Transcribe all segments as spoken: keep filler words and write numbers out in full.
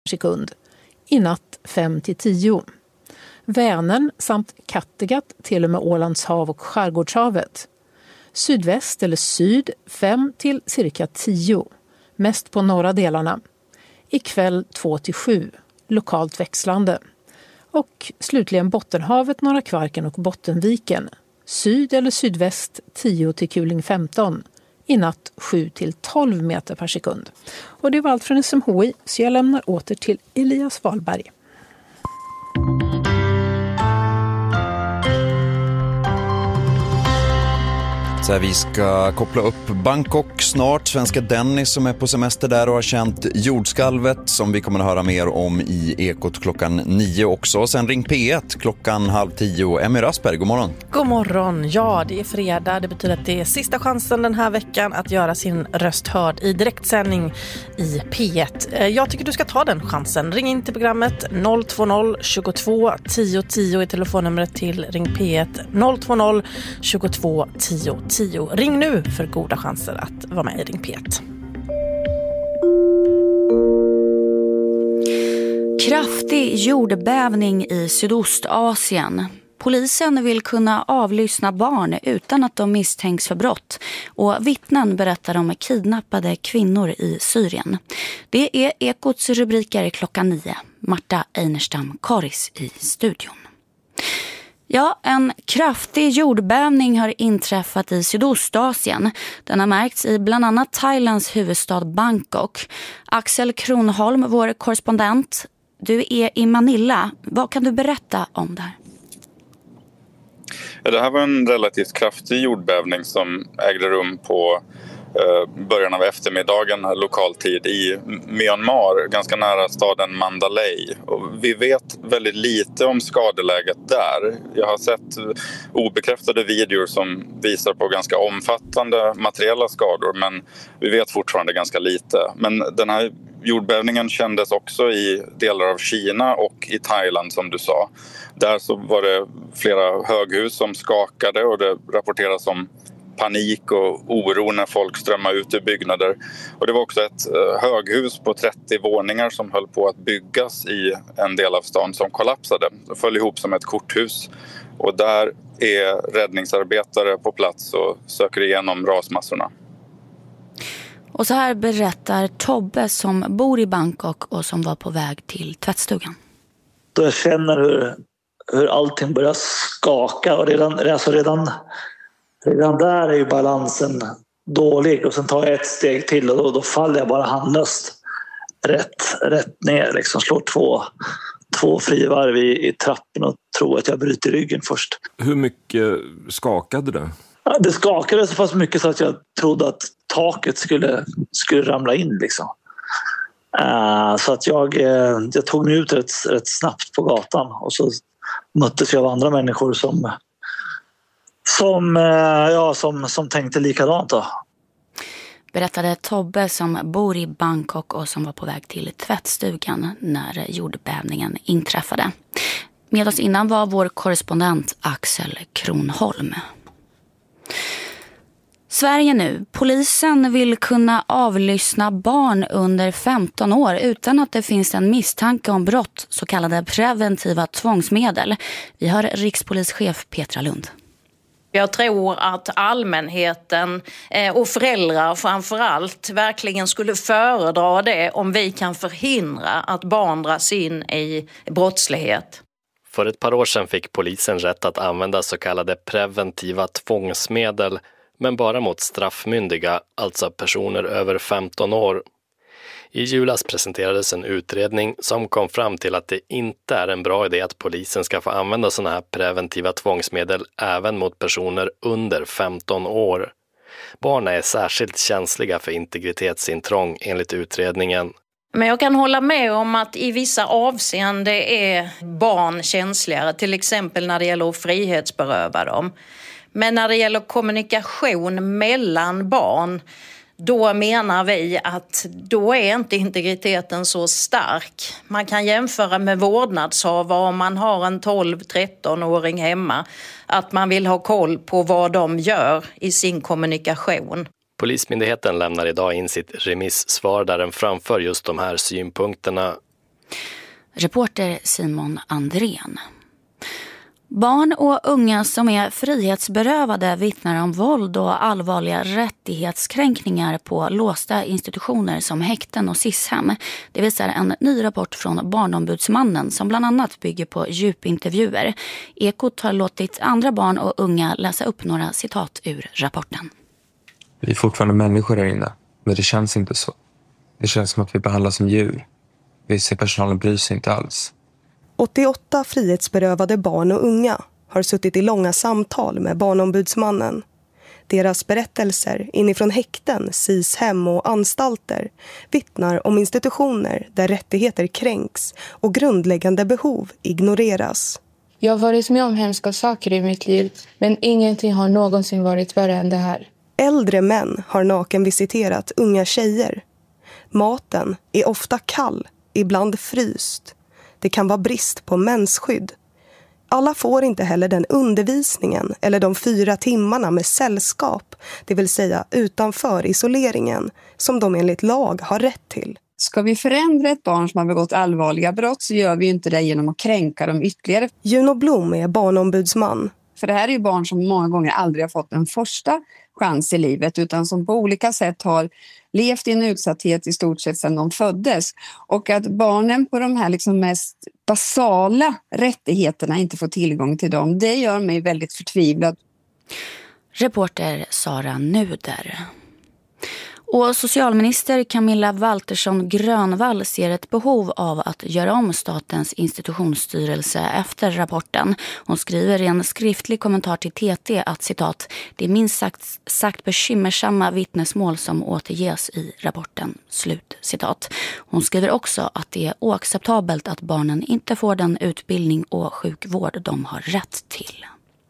sekund. I natt fem till tio. Vänern samt Kattegatt till och med Ålands hav och Skärgårdshavet. Sydväst eller syd fem till cirka tio. Mest på norra delarna. Ikväll två till sju. Lokalt växlande. Och slutligen Bottenhavet, Norra Kvarken och Bottenviken. Syd eller sydväst tio till kuling femton. I natt sju till tolv meter per sekund. Och det var allt från S M H I, så jag lämnar åter till Elias Wahlberg. Så här, vi ska koppla upp Bangkok snart. Svenska Dennis som är på semester där och har känt jordskalvet som vi kommer att höra mer om i Ekot klockan nio också. Sen ring P ett klockan halv tio. Emmy Rasberg, god morgon. God morgon. Ja, det är fredag. Det betyder att det är sista chansen den här veckan att göra sin röst hörd i direktsändning i P ett. Jag tycker du ska ta den chansen. Ring in till programmet noll två noll tjugotvå tio tio i telefonnumret till Ring P ett noll två noll tjugotvå tio tio. Ring nu för goda chanser att vara med i Ring P ett. Kraftig jordbävning i Sydostasien. Polisen vill kunna avlyssna barn utan att de misstänks för brott. Och vittnen berättar om kidnappade kvinnor i Syrien. Det är Ekots rubriker klockan nio. Marta Einerstam Karis i studion. Ja, en kraftig jordbävning har inträffat i Sydostasien. Den har märkts i bland annat Thailands huvudstad Bangkok. Axel Kronholm, vår korrespondent, du är i Manila. Vad kan du berätta om det här? Ja, det här var en relativt kraftig jordbävning som ägde rum på eh, början av eftermiddagen lokal tid i Myanmar, ganska nära staden Mandalay. Och vi vet väldigt lite om skadeläget där. Jag har sett obekräftade videor som visar på ganska omfattande materiella skador, men vi vet fortfarande ganska lite. Men den här jordbävningen kändes också i delar av Kina och i Thailand som du sa. Där så var det flera höghus som skakade och det rapporteras om panik och oro när folk strömmade ut ur byggnader. Och det var också ett höghus på trettio våningar som höll på att byggas i en del av stan som kollapsade. Det föll ihop som ett korthus. Och där är räddningsarbetare på plats och söker igenom rasmassorna. Och så här berättar Tobbe som bor i Bangkok och som var på väg till tvättstugan. Då jag känner hur, hur allting börjar skaka och redan, alltså redan, redan där är ju balansen dålig och sen tar jag ett steg till och då, då faller jag bara handlöst rätt, rätt ner, liksom slår två, två frivarv i, i trappen och tror att jag bryter ryggen först. Hur mycket skakade det? Ja, det skakade så pass mycket så att jag trodde att taket skulle, skulle ramla in liksom. Uh, så att jag, uh, jag tog mig ut rätt, rätt snabbt på gatan och så möttes jag av andra människor som, som, uh, ja, som, som tänkte likadant då. Berättade Tobbe som bor i Bangkok och som var på väg till tvättstugan när jordbävningen inträffade. Med oss innan var vår korrespondent Axel Kronholm. Sverige nu. Polisen vill kunna avlyssna barn under femton år utan att det finns en misstanke om brott, så kallade preventiva tvångsmedel. Vi har rikspolischef Petra Lund. Jag tror att allmänheten och föräldrar framförallt verkligen skulle föredra det om vi kan förhindra att barn dras in i brottslighet. För ett par år sedan fick polisen rätt att använda så kallade preventiva tvångsmedel, men bara mot straffmyndiga, alltså personer över femton år. I julas presenterades en utredning som kom fram till att det inte är en bra idé att polisen ska få använda sådana här preventiva tvångsmedel även mot personer under femton år. Barn är särskilt känsliga för integritetsintrång enligt utredningen. Men jag kan hålla med om att i vissa avseenden är barn känsligare, till exempel när det gäller att frihetsberöva dem. Men när det gäller kommunikation mellan barn, då menar vi att då är inte integriteten så stark. Man kan jämföra med vårdnadshavare om man har en tolv-tretton-åring hemma. Att man vill ha koll på vad de gör i sin kommunikation. Polismyndigheten lämnar idag in sitt remissvar där den framför just de här synpunkterna. Reporter Simon Andrén. Barn och unga som är frihetsberövade vittnar om våld och allvarliga rättighetskränkningar på låsta institutioner som häkten och SIS-hem. Det visar en ny rapport från Barnombudsmannen som bland annat bygger på djupintervjuer. Ekot har låtit andra barn och unga läsa upp några citat ur rapporten. Vi är fortfarande människor här inne, men det känns inte så. Det känns som att vi behandlas som djur. Vi ser personalen bryr sig inte alls. åttioåtta frihetsberövade barn och unga har suttit i långa samtal med Barnombudsmannen. Deras berättelser inifrån häkten, SIS-hem och anstalter vittnar om institutioner där rättigheter kränks och grundläggande behov ignoreras. Jag har varit med om hemska saker i mitt liv, men ingenting har någonsin varit värre än det här. Äldre män har naken visiterat unga tjejer. Maten är ofta kall, ibland fryst. Det kan vara brist på mensskydd. Alla får inte heller den undervisningen eller de fyra timmarna med sällskap, det vill säga utanför isoleringen, som de enligt lag har rätt till. Ska vi förändra ett barn som har begått allvarliga brott så gör vi inte det genom att kränka dem ytterligare. Juno Blom är barnombudsman. För det här är ju barn som många gånger aldrig har fått en första chans i livet utan som på olika sätt har levt i en utsatthet i stort sett sedan de föddes. Och att barnen på de här liksom mest basala rättigheterna inte får tillgång till dem, det gör mig väldigt förtvivlad. Reporter Sara Nuder. Och socialminister Camilla Waltersson Grönvall ser ett behov av att göra om statens institutionsstyrelse efter rapporten. Hon skriver i en skriftlig kommentar till T T att citat, det är minst sagt, sagt bekymmersamma vittnesmål som återges i rapporten. Slut citat. Hon skriver också att det är oacceptabelt att barnen inte får den utbildning och sjukvård de har rätt till.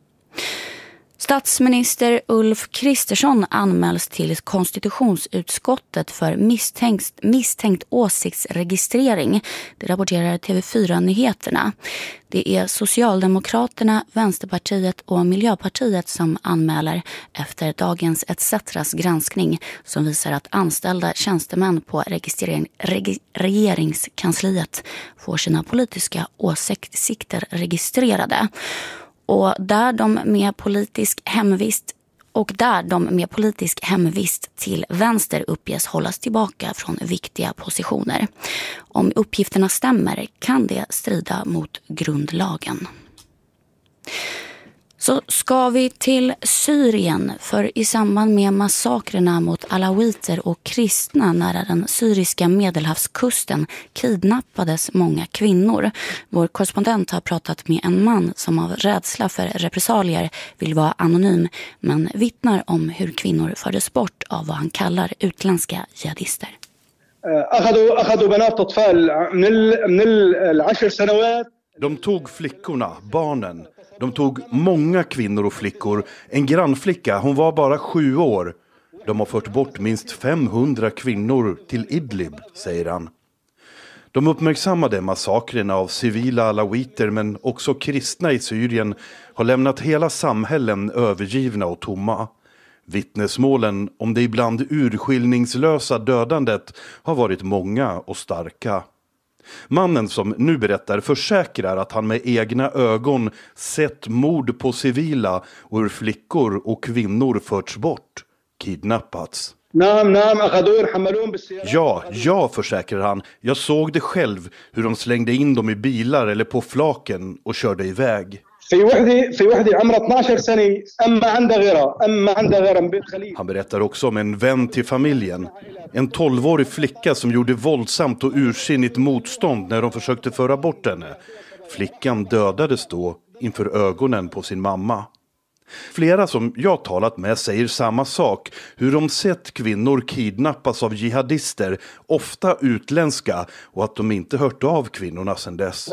Statsminister Ulf Kristersson anmäls till konstitutionsutskottet för misstänkt, misstänkt åsiktsregistrering. Det rapporterar T V fyra-nyheterna. Det är Socialdemokraterna, Vänsterpartiet och Miljöpartiet som anmäler efter dagens et ceteras granskning som visar att anställda tjänstemän på registrering, reg, regeringskansliet får sina politiska åsikter registrerade. Och där de med politisk hemvist och där de med politisk hemvist till vänster uppges hållas tillbaka från viktiga positioner. Om uppgifterna stämmer kan det strida mot grundlagen. Så ska vi till Syrien, för i samband med massakrerna mot alawiter och kristna nära den syriska medelhavskusten kidnappades många kvinnor. Vår korrespondent har pratat med en man som av rädsla för repressalier vill vara anonym men vittnar om hur kvinnor fördes bort av vad han kallar utländska jihadister. De tog flickorna, barnen. De tog många kvinnor och flickor. En grannflicka, hon var bara sju år. De har fört bort minst femhundra kvinnor till Idlib, säger han. De uppmärksammade massakrerna av civila alawiter men också kristna i Syrien har lämnat hela samhällen övergivna och tomma. Vittnesmålen om det ibland urskiljningslösa dödandet har varit många och starka. Mannen som nu berättar försäkrar att han med egna ögon sett mord på civila och hur flickor och kvinnor förts bort, kidnappats. Ja, ja, försäkrar han. Jag såg det själv hur de slängde in dem i bilar eller på flaken och körde iväg. Han berättar också om en vän till familjen. En tolvårig flicka som gjorde våldsamt och ursinnigt motstånd när de försökte föra bort henne. Flickan dödades då inför ögonen på sin mamma. Flera som jag talat med säger samma sak. Hur de sett kvinnor kidnappas av jihadister, ofta utländska, och att de inte hört av kvinnorna sedan dess.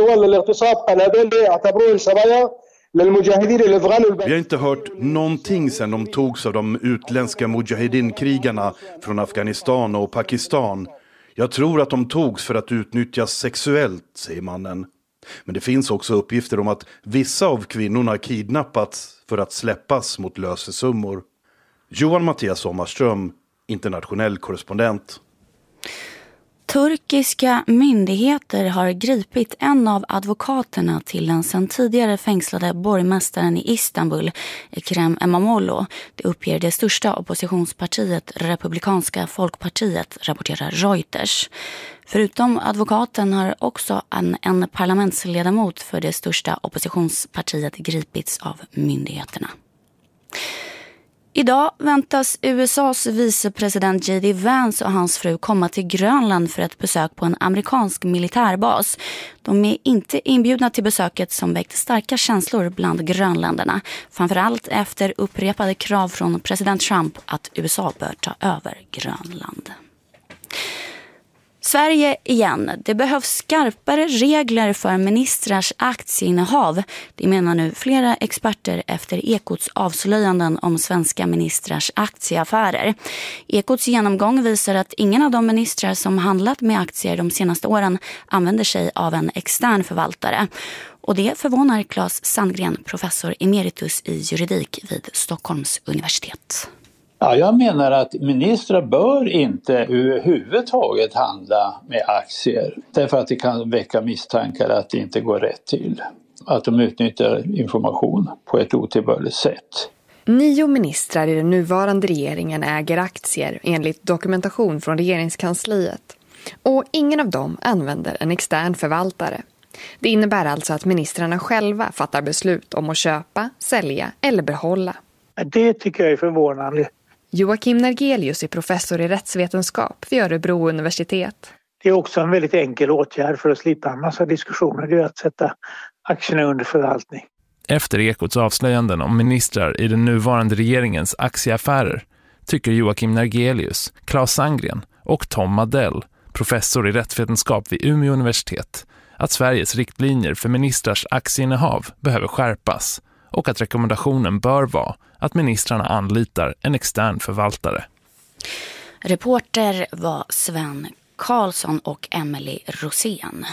Vi har inte hört någonting sedan de togs av de utländska mujahedin-krigarna från Afghanistan och Pakistan. Jag tror att de togs för att utnyttjas sexuellt, säger mannen. Men det finns också uppgifter om att vissa av kvinnorna kidnappats för att släppas mot lösesummor. Johan Mattias Sommarström, internationell korrespondent. Turkiska myndigheter har gripit en av advokaterna till den sedan tidigare fängslade borgmästaren i Istanbul, Ekrem İmamoğlu. Det uppger det största oppositionspartiet, Republikanska folkpartiet, rapporterar Reuters. Förutom advokaten har också en, en parlamentsledamot för det största oppositionspartiet gripits av myndigheterna. Idag väntas U S A:s vicepresident J D Vance och hans fru komma till Grönland för ett besök på en amerikansk militärbas. De är inte inbjudna till besöket som väckt starka känslor bland grönländerna. Framförallt efter upprepade krav från president Trump att U S A bör ta över Grönland. Sverige igen. Det behövs skarpare regler för ministrars aktieinnehav. Det menar nu flera experter efter Ekots avslöjanden om svenska ministrars aktieaffärer. Ekots genomgång visar att ingen av de ministrar som handlat med aktier de senaste åren använder sig av en extern förvaltare. Och det förvånar Claes Sandgren, professor emeritus i juridik vid Stockholms universitet. Ja, jag menar att ministrar bör inte överhuvudtaget handla med aktier. Därför att det kan väcka misstankar att det inte går rätt till. Att de utnyttjar information på ett otillbörligt sätt. Nio ministrar i den nuvarande regeringen äger aktier enligt dokumentation från regeringskansliet. Och ingen av dem använder en extern förvaltare. Det innebär alltså att ministrarna själva fattar beslut om att köpa, sälja eller behålla. Det tycker jag är förvånande. Joakim Nergelius är professor i rättsvetenskap vid Örebro universitet. Det är också en väldigt enkel åtgärd för att slippa en massa diskussioner. Det är att sätta aktierna under förvaltning. Efter Ekots avslöjanden om ministrar i den nuvarande regeringens aktieaffärer tycker Joakim Nergelius, Claes Sandgren och Tom Madell, professor i rättsvetenskap vid Umeå universitet, att Sveriges riktlinjer för ministrars aktieinnehav behöver skärpas och att rekommendationen bör vara att ministrarna anlitar en extern förvaltare. Reporter var Sven Karlsson och Emily Rosén.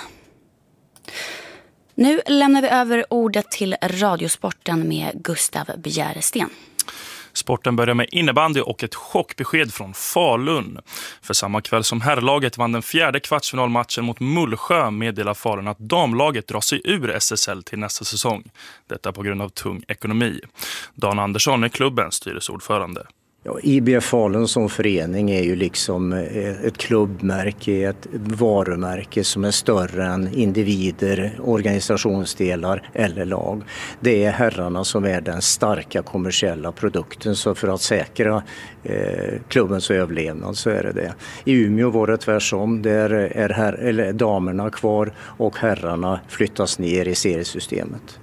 Nu lämnar vi över ordet till Radiosporten med Gustav Bjäresten. Sporten börjar med innebandy och ett chockbesked från Falun. För samma kväll som herrlaget vann den fjärde kvartsfinalmatchen mot Mullsjö meddelar Falun att damlaget drar sig ur S S L till nästa säsong. Detta på grund av tung ekonomi. Dan Andersson är klubbens styrelseordförande. Ja, I B F Falun som förening är ju liksom ett klubbmärke, ett varumärke som är större än individer, organisationsdelar eller lag. Det är herrarna som är den starka kommersiella produkten, så för att säkra eh, klubbens överlevnad så är det det. I Umeå var det tvärsom, där är her- eller damerna kvar och herrarna flyttas ner i seriesystemet.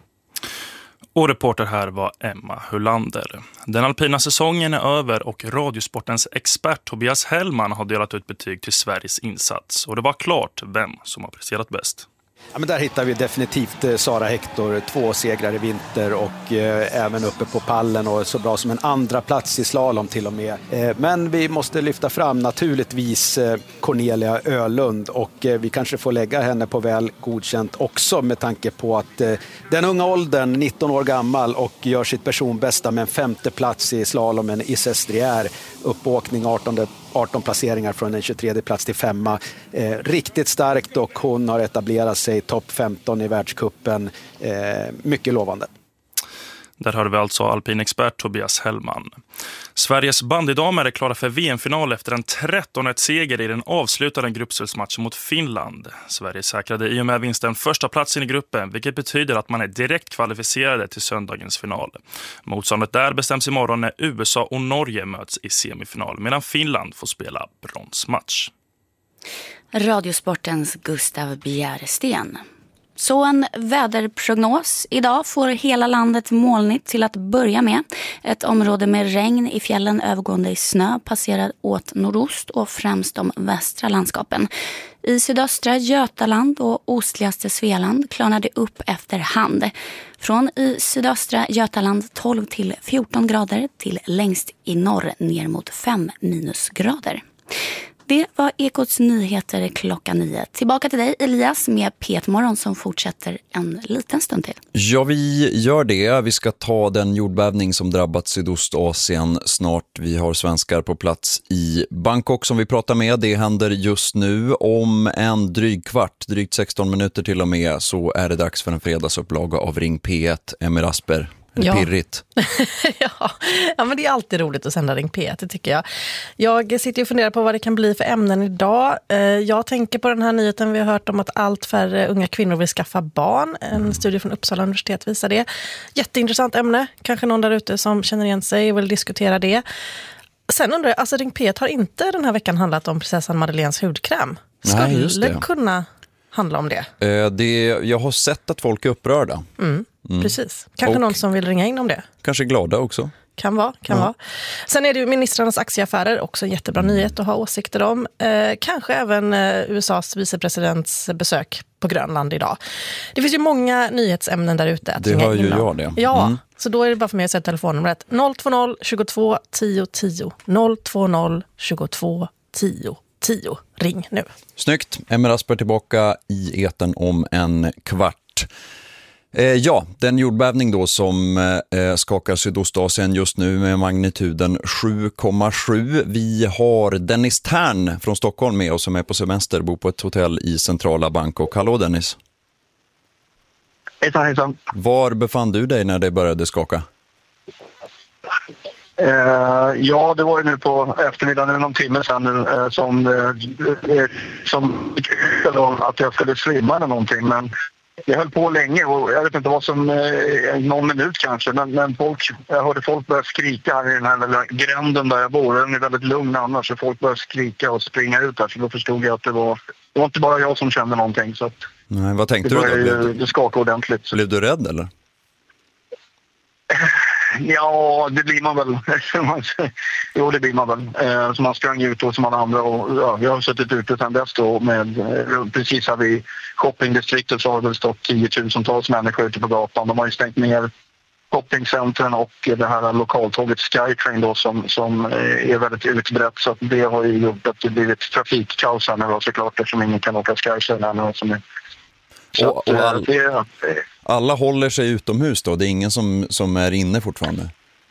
Och reporter här var Emma Hullander. Den alpina säsongen är över och Radiosportens expert Tobias Hellman har delat ut betyg till Sveriges insats. Och det var klart vem som har presterat bäst. Ja, men där hittar vi definitivt eh, Sara Hector, två segrar i vinter och eh, även uppe på pallen och så bra som en andra plats i slalom till och med. Eh, men vi måste lyfta fram naturligtvis eh, Cornelia Ölund och eh, vi kanske får lägga henne på väl godkänt också med tanke på att eh, den unga åldern, nitton år gammal och gör sitt personbästa med en femte plats i slalomen i Sestriere, uppåkning artonde arton placeringar från en tjugotredje plats till femma. Eh, riktigt starkt och hon har etablerat sig i topp femton i världskuppen. Eh, mycket lovande. Där hörde vi alltså alpinexpert Tobias Hellman. Sveriges bandydamer är klara för V M-final efter en tretton ett seger i den avslutande gruppspelsmatchen mot Finland. Sverige säkrade i och med vinsten första platsen i gruppen, vilket betyder att man är direkt kvalificerade till söndagens final. Motståndet där bestäms imorgon när U S A och Norge möts i semifinal, medan Finland får spela bronsmatch. Radiosportens Gustav Bjäresten. Så en väderprognos. Idag får hela landet molnigt till att börja med. Ett område med regn i fjällen övergående i snö passerar åt nordost och främst de västra landskapen. I sydöstra Götaland och ostligaste Svealand klarnar det upp efter hand. Från i sydöstra Götaland tolv till fjorton grader till längst i norr ner mot fem minusgrader. Det var Ekots nyheter klockan nio. Tillbaka till dig, Elias, med P ett Morgon som fortsätter en liten stund till. Ja, vi gör det. Vi ska ta den jordbävning som drabbat Sydostasien snart. Vi har svenskar på plats i Bangkok som vi pratar med. Det händer just nu. Om en dryg kvart, drygt sexton minuter till och med, så är det dags för en fredagsupplaga av Ring P ett. Emmy Rasper. Ja. Pirrigt. ja. ja, men det är alltid roligt att sända Ring P ett, det tycker jag. Jag sitter och funderar på vad det kan bli för ämnen idag. Jag tänker på den här nyheten vi har hört om att allt färre unga kvinnor vill skaffa barn. En studie från Uppsala universitet visar det. Jätteintressant ämne. Kanske någon där ute som känner igen sig och vill diskutera det. Sen undrar jag, alltså Ring P ett har inte den här veckan handlat om prinsessan Madeleines hudkräm. Skulle Nej, just det. kunna handla om det? Eh, det. Jag har sett att folk är upprörda. Mm. Mm. Precis. Kanske och någon som vill ringa in om det. Kanske glada också. Kan vara, kan ja. vara. Sen är det ju ministrarnas aktieaffärer, också en jättebra nyhet att ha åsikter om. Eh, kanske även eh, U S A:s vicepresidents besök på Grönland idag. Det finns ju många nyhetsämnen där ute att det ringa har ju in om. jag det. Ja, mm. så då är det bara för mig att sätta telefonnumret noll två noll tjugotvå tio tio. noll två noll tjugotvå tio tio. Ring nu. Snyggt. Emmy Rasper tillbaka i etern om en kvart. Eh, ja, den jordbävning då som eh, skakar Sydostasien just nu med magnituden sju komma sju. Vi har Dennis Tern från Stockholm med oss som är på semester, bor på ett hotell i centrala Bangkok. Hallå Dennis. Hejsan, hejsan. Var befann du dig när det började skaka? Uh, ja, det var ju nu på eftermiddagen, någon timme sedan nu, uh, som, uh, som att jag skulle svimma eller någonting, men jag höll på länge och jag vet inte vad som, uh, någon minut kanske, men, men folk, jag hörde folk börja skrika här i den här lilla gränden där jag bor. Den är väldigt lugn annars, så folk började skrika och springa ut där, så då förstod jag att det var, det var inte bara jag som kände någonting. Så att Nej, vad tänkte det du då? Blev du... Det skakade ordentligt. Så. Blev du rädd eller? Ja, det blir man väl. jo, det blir man väl. Eh, så man sprang ut och som alla andra. Och, ja, jag har suttit ute sedan dess då med, eh, precis här vid shoppingdistriktet så har det stått tiotusentals människor ute på gatan. De har ju stängt ner shoppingcentren och det här lokaltåget Skytrain då som, som är väldigt utbrett. Så att det har ju gjort att det blivit trafikkaos här nu då, såklart, eftersom ingen kan åka Skytrain här nu som är. Så och, och all... att, det, alla håller sig utomhus då? Det är ingen som, som är inne fortfarande?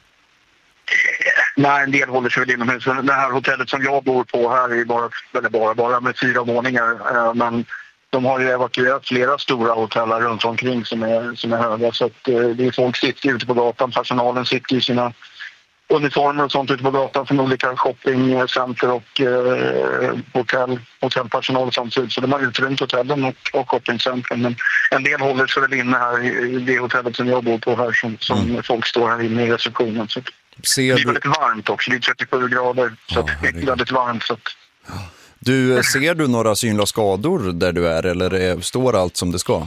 Nej, en del håller sig väl inomhus. Det här hotellet som jag bor på här är bara, eller bara, bara med fyra våningar. Men de har ju evakuerat flera stora hotell runt omkring som är, som är höga. Så att det är folk sitter ute på gatan. Personalen sitter i sina uniformer och sånt ute på gatan från olika shoppingcenter och eh, hotell, hotellpersonal samtidigt. Så de har utrymt hotellen och, och shoppingcentren. Men en del håller sig väl inne här i det hotellet som jag bor på här som, som mm. folk står här inne i receptionen. Så Ser det är väldigt du... varmt också, det är trettiosju grader så ja, det är väldigt varmt. Så att... Du, ser du några synliga skador där du är eller är, står allt som det ska?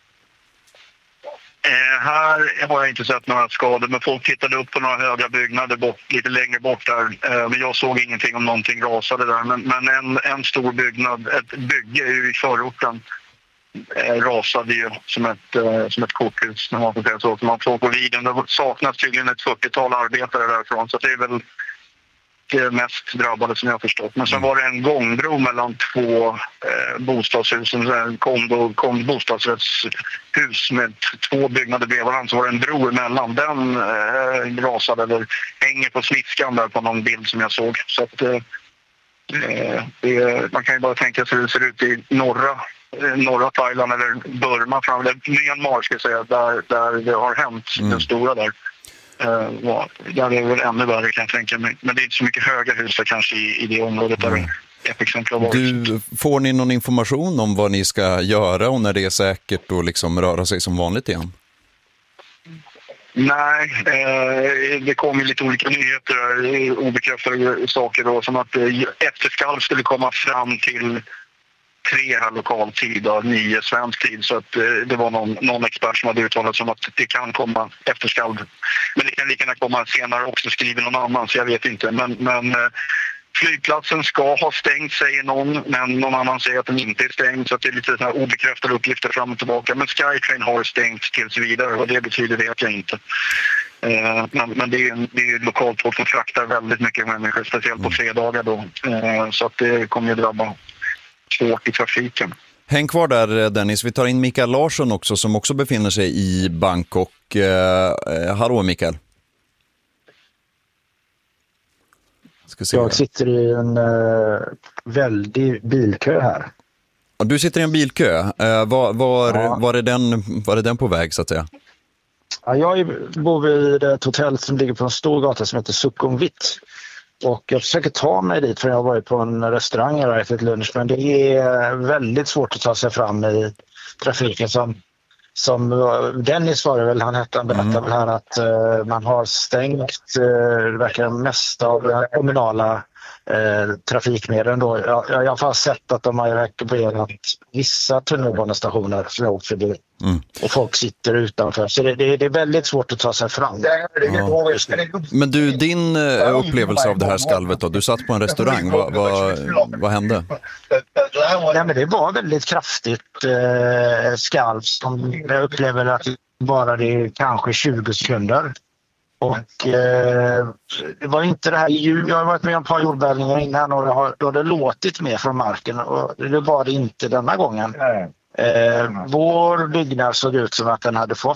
Eh, här har jag inte sett några skador, men folk tittade upp på några höga byggnader bort, lite längre bort där. Eh, men jag såg ingenting om någonting rasade där. Men, men en, en stor byggnad, ett bygge i förorten eh, rasade ju som ett, eh, som ett korthus när man får säga så. Man såg på videon, det saknas tydligen ett fyrtiotal arbetare därifrån, så det är väl det mest drabbade som jag har förstått. Men sen var det en gångbro mellan två eh, bostadshus, en kom, kom bostadsrättshus med två byggnader bredvid varandra, så var det en bro emellan. Den eh, rasade eller hänger på sniskan där på någon bild som jag såg. Så att eh, det, man kan ju bara tänka sig hur det ser ut i norra, eh, norra Thailand eller Burma, fram, eller Myanmar ska jag säga, där, där det har hänt, mm. den stora där. Uh, ja, där är det väl ännu värre kan jag tänka mig. Men det är inte så mycket höga hus kanske i, i det området där mm. epicentrum har varit. Du, får ni någon information om vad ni ska göra och när det är säkert att liksom röra sig som vanligt igen? Nej, eh, det kom ju lite olika nyheter, obekräftade saker då, som att eh, efterskalv skulle komma fram till tre här lokal tid och nio svensk tid, så att eh, det var någon, någon expert som hade uttalat som att det kan komma efterskalv. Men det kan lika gärna komma senare också, skriver någon annan, så jag vet inte. Men, men eh, flygplatsen ska ha stängt, säger någon, men någon annan säger att den inte är stängd, så att det är lite så här obekräftade uppgifter fram och tillbaka. Men Skytrain har stängt tills vidare, och det betyder vet jag inte. Eh, men men det, är, det är lokalt tåg som fraktar väldigt mycket människor, speciellt på fredagar då. Eh, så att det kommer ju drabba svårt i trafiken. Häng kvar där, Dennis. Vi tar in Mikael Larsson också, som också befinner sig i Bangkok. Eh, hallå Mikael. Ska se Jag här. sitter i en uh, väldig bilkö här. Ja, du sitter i en bilkö. Eh, var, var, Ja. var, är den, var är den på väg så att säga? Ja, jag bor vid ett hotell som ligger på en stor gata som heter Sukhumvit. Och jag försöker ta mig dit, för jag har varit på en restaurang och ätit lunch, men det är väldigt svårt att ta sig fram i trafiken. Som, som Dennis var det väl, han hette, han berättade mm. väl här att uh, man har stängt uh, det verkar mest av uh, kommunala uh, trafikmedel. Då. Jag, jag har i alla fall sett att de har evakuerat vissa tunnelbanestationer som jag åkt förbi. Mm. Och folk sitter utanför. Så det, det, det är väldigt svårt att ta sig fram. Ja. Men du, din uh, upplevelse av det här skalvet då? Du satt på en restaurang. Vad, vad, vad hände? Nej, men det var väldigt kraftigt eh, skalv som jag upplever att bara det är kanske tjugo sekunder. Och eh, det var inte det här ljud. Jag har varit med om ett par jordbävningar innan och det har, då har det låtit mer från marken, och det var det inte denna gången. Eh, vår byggnad såg ut som att den hade fått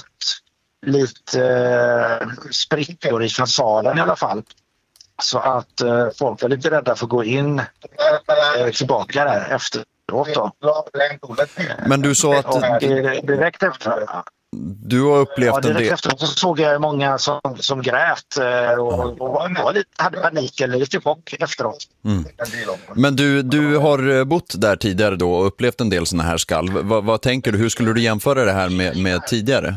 lite eh, sprickor i fasaden i alla fall. Så att eh, folk var lite rädda för att gå in eh, tillbaka där efteråt då. Men du sa att... Och, eh, direkt efter... Du har upplevt ja, en del... efteråt så såg jag många som, som grät eh, och, och var lite, hade panik eller lite chock efteråt. Mm. Men du, du har bott där tidigare då och upplevt en del såna här skalv. Va, vad tänker du? Hur skulle du jämföra det här med, med tidigare?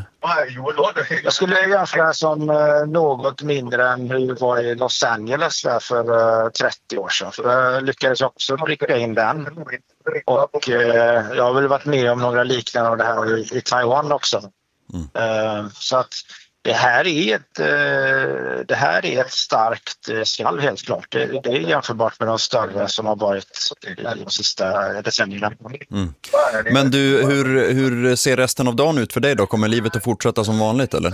Jag skulle jämföra som uh, något mindre än hur det var i Los Angeles där för uh, trettio år sedan. För jag lyckades också pricka in den. Och uh, jag har väl varit med om några liknande av det här i, i Taiwan också. Mm. Uh, så att det här är ett, uh, det här är ett starkt uh, skalv helt klart. Det, det är jämförbart med de större som har varit de sista decennierna. Mm. Men du, hur, hur ser resten av dagen ut för dig då? Kommer livet att fortsätta som vanligt eller?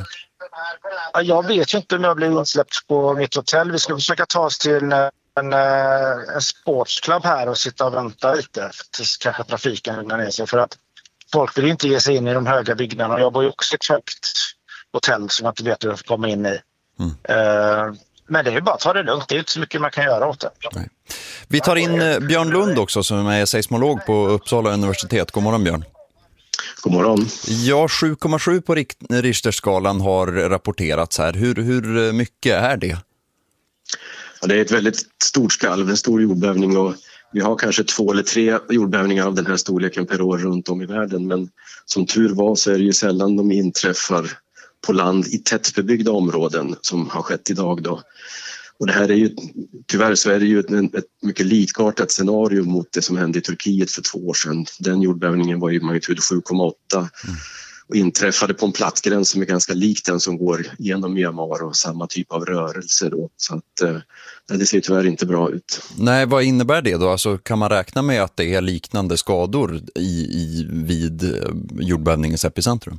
Jag vet ju inte om jag blir insläppt på mitt hotell. Vi ska försöka ta oss till en, en sportsklubb här och sitta och vänta lite tills kanske trafiken lugnar ner sig, för att folk vill inte ge sig in i de höga byggnaderna. Jag bor ju också i ett högt hotell som jag inte vet hur jag får komma in i. Mm. Uh, men det är ju bara att ta det lugnt. Det är inte så mycket man kan göra åt det. Nej. Vi tar in Björn Lund också som är seismolog på Uppsala universitet. God morgon Björn. God morgon. Ja, sju komma sju på Richterskalan har rapporterats här. Hur, hur mycket är det? Ja, det är ett väldigt stort skalv, en stor jordbävning, och vi har kanske två eller tre jordbävningar av den här storleken per år runt om i världen, men som tur var så är det ju sällan de inträffar på land i tättbebyggda områden som har skett idag då. Och det här är ju, tyvärr så är det ju ett, ett mycket likartat scenario mot det som hände i Turkiet för två år sedan. Den jordbävningen var ju magnitud sju komma åtta mm. och inträffade på en platsgräns som är ganska lik den som går genom Myanmar och samma typ av rörelse då. Så att eh, det ser tyvärr inte bra ut. Nej, vad innebär det då? Alltså, kan man räkna med att det är liknande skador i, i, vid jordbävningens epicentrum?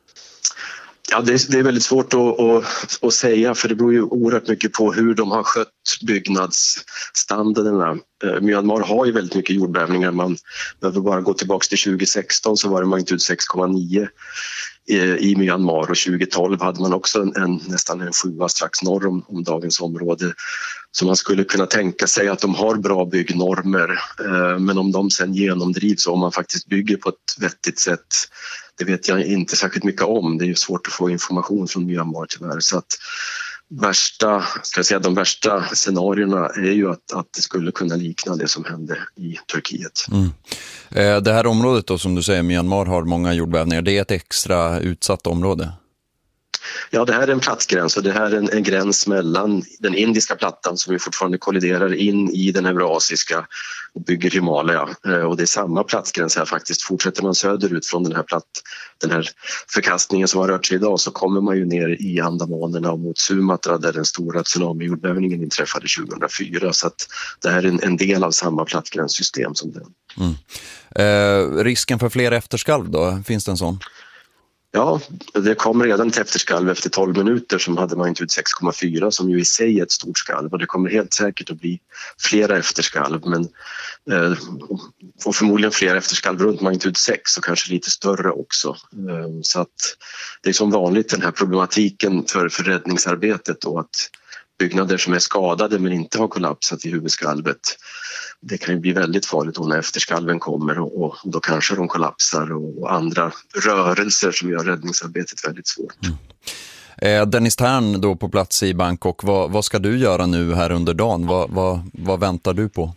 Ja, det är, det är väldigt svårt att, att, att säga, för det beror ju oerhört mycket på hur de har skött byggnadsstandarderna. Myanmar har ju väldigt mycket jordbävningar. Man behöver bara gå tillbaka till tjugo sexton så var det magnitud sex komma nio i Myanmar, och tjugo tolv hade man också en, en, nästan en sjua strax norr om, om dagens område. Så man skulle kunna tänka sig att de har bra byggnormer, eh, men om de sen genomdrivs och om man faktiskt bygger på ett vettigt sätt, det vet jag inte särskilt mycket om. Det är ju svårt att få information från Myanmar tyvärr. Så att värsta, ska jag säga, de värsta scenarierna är ju att, att det skulle kunna likna det som hände i Turkiet. Mm. Eh, det här området då, som du säger, Myanmar har många jordbävningar. Det är ett extra utsatt område. Ja, det här är en platsgräns, och det här är en, en gräns mellan den indiska plattan som vi fortfarande kolliderar in i den eurasiska och bygger Himalaya. Och det är samma platsgräns här faktiskt. Fortsätter man söderut från den här, platt, den här förkastningen som har rört sig idag, så kommer man ju ner i Andamanerna och mot Sumatra där den stora tsunami-jordbävningen inträffade tjugohundrafyra. Så att det här är en, en del av samma platsgränssystem som den. Mm. Eh, risken för fler efterskalv då, finns det en sån? Ja, det kom redan ett efterskalv efter tolv minuter som hade magnitude sex komma fyra som ju i sig är ett stort skalv och det kommer helt säkert att bli flera efterskalv men eh, och förmodligen fler efterskalv runt magnitude sex och kanske lite större också. Eh, så att det är som vanligt den här problematiken för, för räddningsarbetet då att byggnader som är skadade men inte har kollapsat i huvudskalvet. Det kan ju bli väldigt farligt då när efterskalven kommer och, och då kanske de kollapsar och, och andra rörelser som gör räddningsarbetet väldigt svårt. Mm. Eh, Dennis Tern då på plats i Bangkok, vad, vad ska du göra nu här under dagen? Vad, vad, vad väntar du på?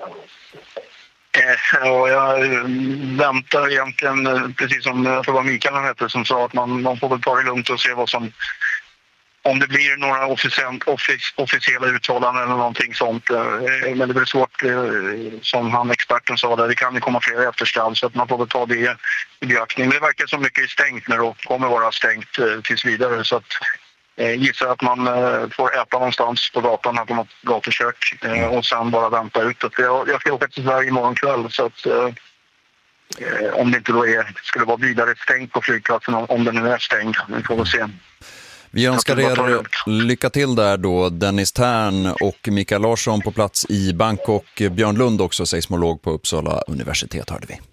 Eh, ja, jag väntar egentligen, precis som jag tror det var Mikael han hette, som sa att man, man får väl ta det lugnt och se vad som om det blir några officiella, officiella uttalanden eller någonting sånt. Men det blir svårt, som han experten sa där, det kan ju komma fler efterskalv så att man får väl ta det i beaktning. Det verkar som mycket är stängt nu och kommer vara stängt tills vidare så att jag gissar att man får äta någonstans på gatan här på något gatukök och sen bara vänta ut. Jag ska åka till Sverige imorgon kväll så att om det inte då är, skulle vara vidare stängt på flygplatsen om den nu är stängd, vi får väl se. Vi önskar er lycka till där då, Dennis Tern och Mikael Larsson på plats i Bangkok. Björn Lund också, seismolog på Uppsala universitet, hörde vi.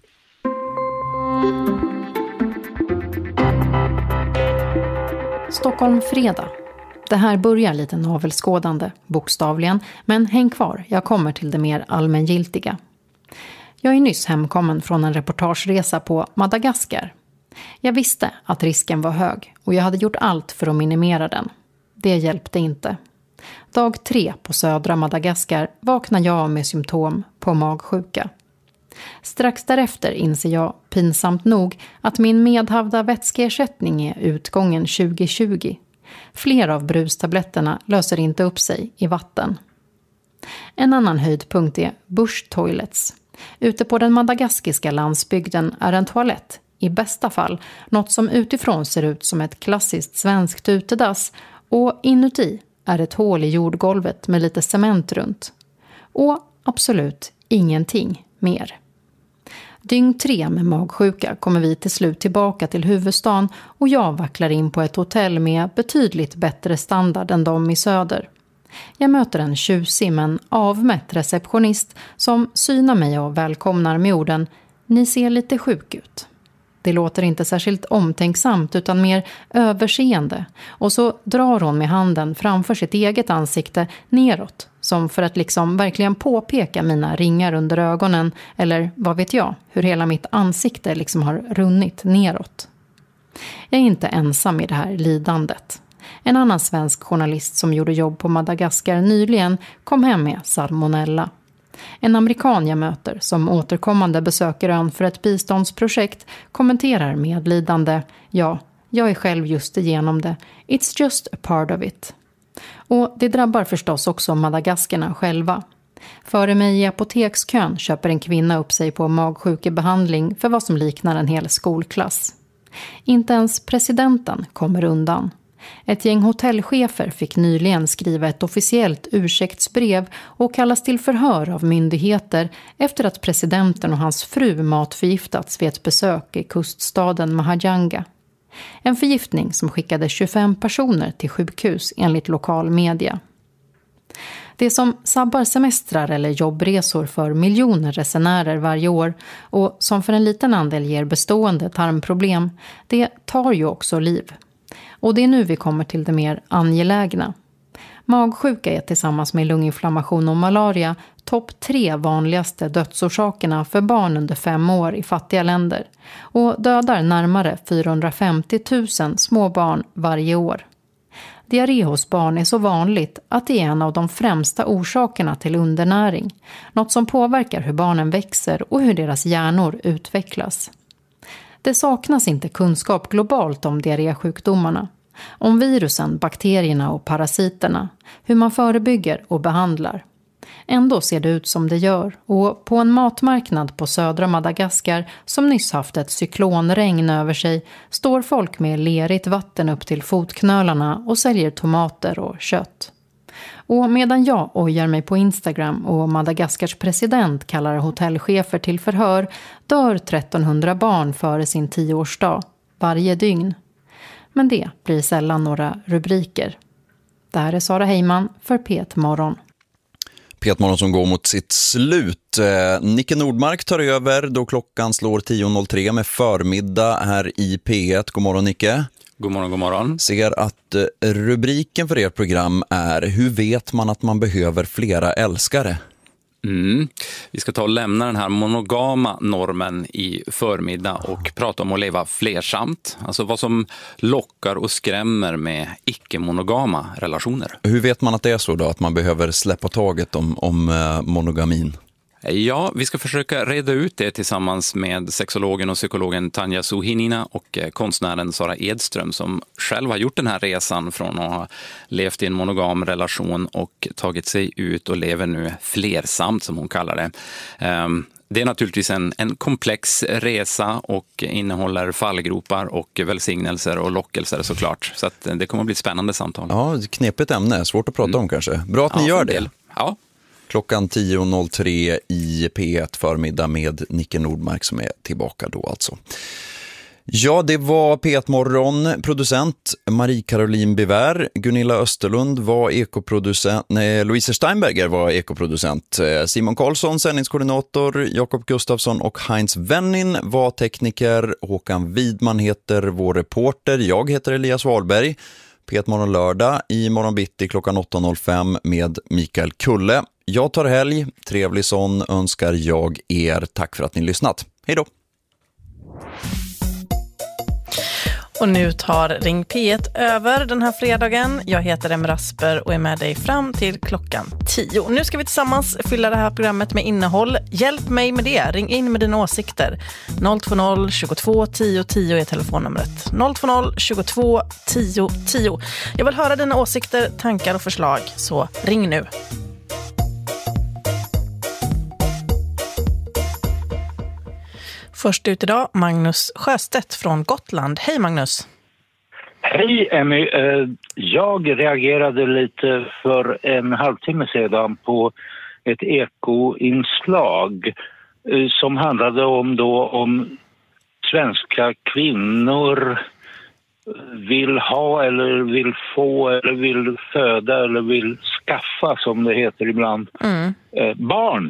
Stockholm fredag. Det här börjar lite navelskådande, bokstavligen, men häng kvar, jag kommer till det mer allmängiltiga. Jag är nyss hemkommen från en reportageresa på Madagaskar. Jag visste att risken var hög och jag hade gjort allt för att minimera den. Det hjälpte inte. Dag tre på södra Madagaskar vaknar jag med symptom på magsjuka. Strax därefter inser jag, pinsamt nog, att min medhavda vätskeersättning är utgången tjugo tjugo. Flera av brustabletterna löser inte upp sig i vatten. En annan höjdpunkt är Bush Toilets. Ute på den madagaskiska landsbygden är en toalett, i bästa fall, något som utifrån ser ut som ett klassiskt svenskt utedass och inuti är ett hål i jordgolvet med lite cement runt. Och absolut ingenting mer. Dygn tre med magsjuka kommer vi till slut tillbaka till huvudstaden och jag vacklar in på ett hotell med betydligt bättre standard än de i söder. Jag möter en tjusig men avmätt receptionist som synar mig och välkomnar med orden "Ni ser lite sjuk ut." Det låter inte särskilt omtänksamt utan mer överseende och så drar hon med handen framför sitt eget ansikte neråt som för att liksom verkligen påpeka mina ringar under ögonen eller vad vet jag, hur hela mitt ansikte liksom har runnit neråt. Jag är inte ensam i det här lidandet. En annan svensk journalist som gjorde jobb på Madagaskar nyligen kom hem med salmonella. En amerikan jag möter som återkommande besöker ön för ett biståndsprojekt kommenterar medlidande: ja, jag är själv just igenom det. It's just a part of it. Och det drabbar förstås också madagaskarna själva. Före mig i apotekskön köper en kvinna upp sig på magsjukebehandling för vad som liknar en hel skolklass. Inte ens presidenten kommer undan. Ett gäng hotellchefer fick nyligen skriva ett officiellt ursäktsbrev och kallas till förhör av myndigheter efter att presidenten och hans fru matförgiftats vid ett besök i kuststaden Mahajanga. En förgiftning som skickade tjugofem personer till sjukhus enligt lokal media. Det som sabbar semestrar eller jobbresor för miljoner resenärer varje år och som för en liten andel ger bestående tarmproblem, det tar ju också liv. Och det är nu vi kommer till det mer angelägna. Magsjuka är tillsammans med lunginflammation och malaria topp tre vanligaste dödsorsakerna för barn under fem år i fattiga länder och dödar närmare fyrahundrafemtio tusen små barn varje år. Diarré hos barn är så vanligt att det är en av de främsta orsakerna till undernäring, något som påverkar hur barnen växer och hur deras hjärnor utvecklas. Det saknas inte kunskap globalt om diarrésjukdomarna, om virusen, bakterierna och parasiterna, hur man förebygger och behandlar. Ändå ser det ut som det gör och på en matmarknad på södra Madagaskar som nyss haft ett cyklonregn över sig står folk med lerigt vatten upp till fotknölarna och säljer tomater och kött. Och medan jag ojar mig på Instagram och Madagaskars president kallar hotellchefer till förhör dör trettonhundra barn före sin tioårsdag. varje dygn. Men det blir sällan några rubriker. Det här är Sara Heyman för P ett Morgon. P ett Morgon som går mot sitt slut. Eh, Nicke Nordmark tar över då klockan slår tio noll tre med förmiddag här i P ett. God morgon Nicke. God morgon, god morgon. Ser att eh, rubriken för ert program är Hur vet man att man behöver flera älskare? Mm. Vi ska ta och lämna den här monogama normen i förmiddag och prata om att leva flersamt. Alltså vad som lockar och skrämmer med icke-monogama relationer. Hur vet man att det är så då, att man behöver släppa taget om, om eh, monogamin? Ja, vi ska försöka reda ut det tillsammans med sexologen och psykologen Tanja Suhinina och konstnären Sara Edström som själv har gjort den här resan från att ha levt i en monogam relation och tagit sig ut och lever nu flersamt som hon kallar det. Det är naturligtvis en, en komplex resa och innehåller fallgropar och välsignelser och lockelser såklart. Så att det kommer att bli ett spännande samtal. Ja, knepigt ämne, svårt att prata mm. om kanske. Bra att ja, ni gör det. Ja. Klockan tio noll tre i P ett förmiddag med Nicke Nordmark som är tillbaka då alltså. Ja, det var P ett Morgon. Producent Marie-Caroline Bivär. Gunilla Österlund var ekoproducent. Nej, Louise Steinberger var ekoproducent. Simon Karlsson, sändningskoordinator. Jakob Gustafsson och Heinz Wennin var tekniker. Håkan Widman heter vår reporter. Jag heter Elias Wahlberg. P ett Morgon lördag i morgon bitti klockan åtta noll fem med Mikael Kulle. Jag tar helg, trevlig sån önskar jag er. Tack för att ni lyssnat. Hej då! Och nu tar Ring P ett över den här fredagen. Jag heter Emma Rasper och är med dig fram till klockan tio. Nu ska vi tillsammans fylla det här programmet med innehåll. Hjälp mig med det. Ring in med dina åsikter. noll två noll tjugotvå tio tio är telefonnumret. noll två noll tjugotvå tio tio. Jag vill höra dina åsikter, tankar och förslag. Så ring nu. Först ut idag, Magnus Sjöstedt från Gotland. Hej Magnus! Hej Emmy! Jag reagerade lite för en halvtimme sedan på ett ekoinslag som handlade om då om svenska kvinnor vill ha eller vill få eller vill föda eller vill skaffa, som det heter ibland, mm. barn.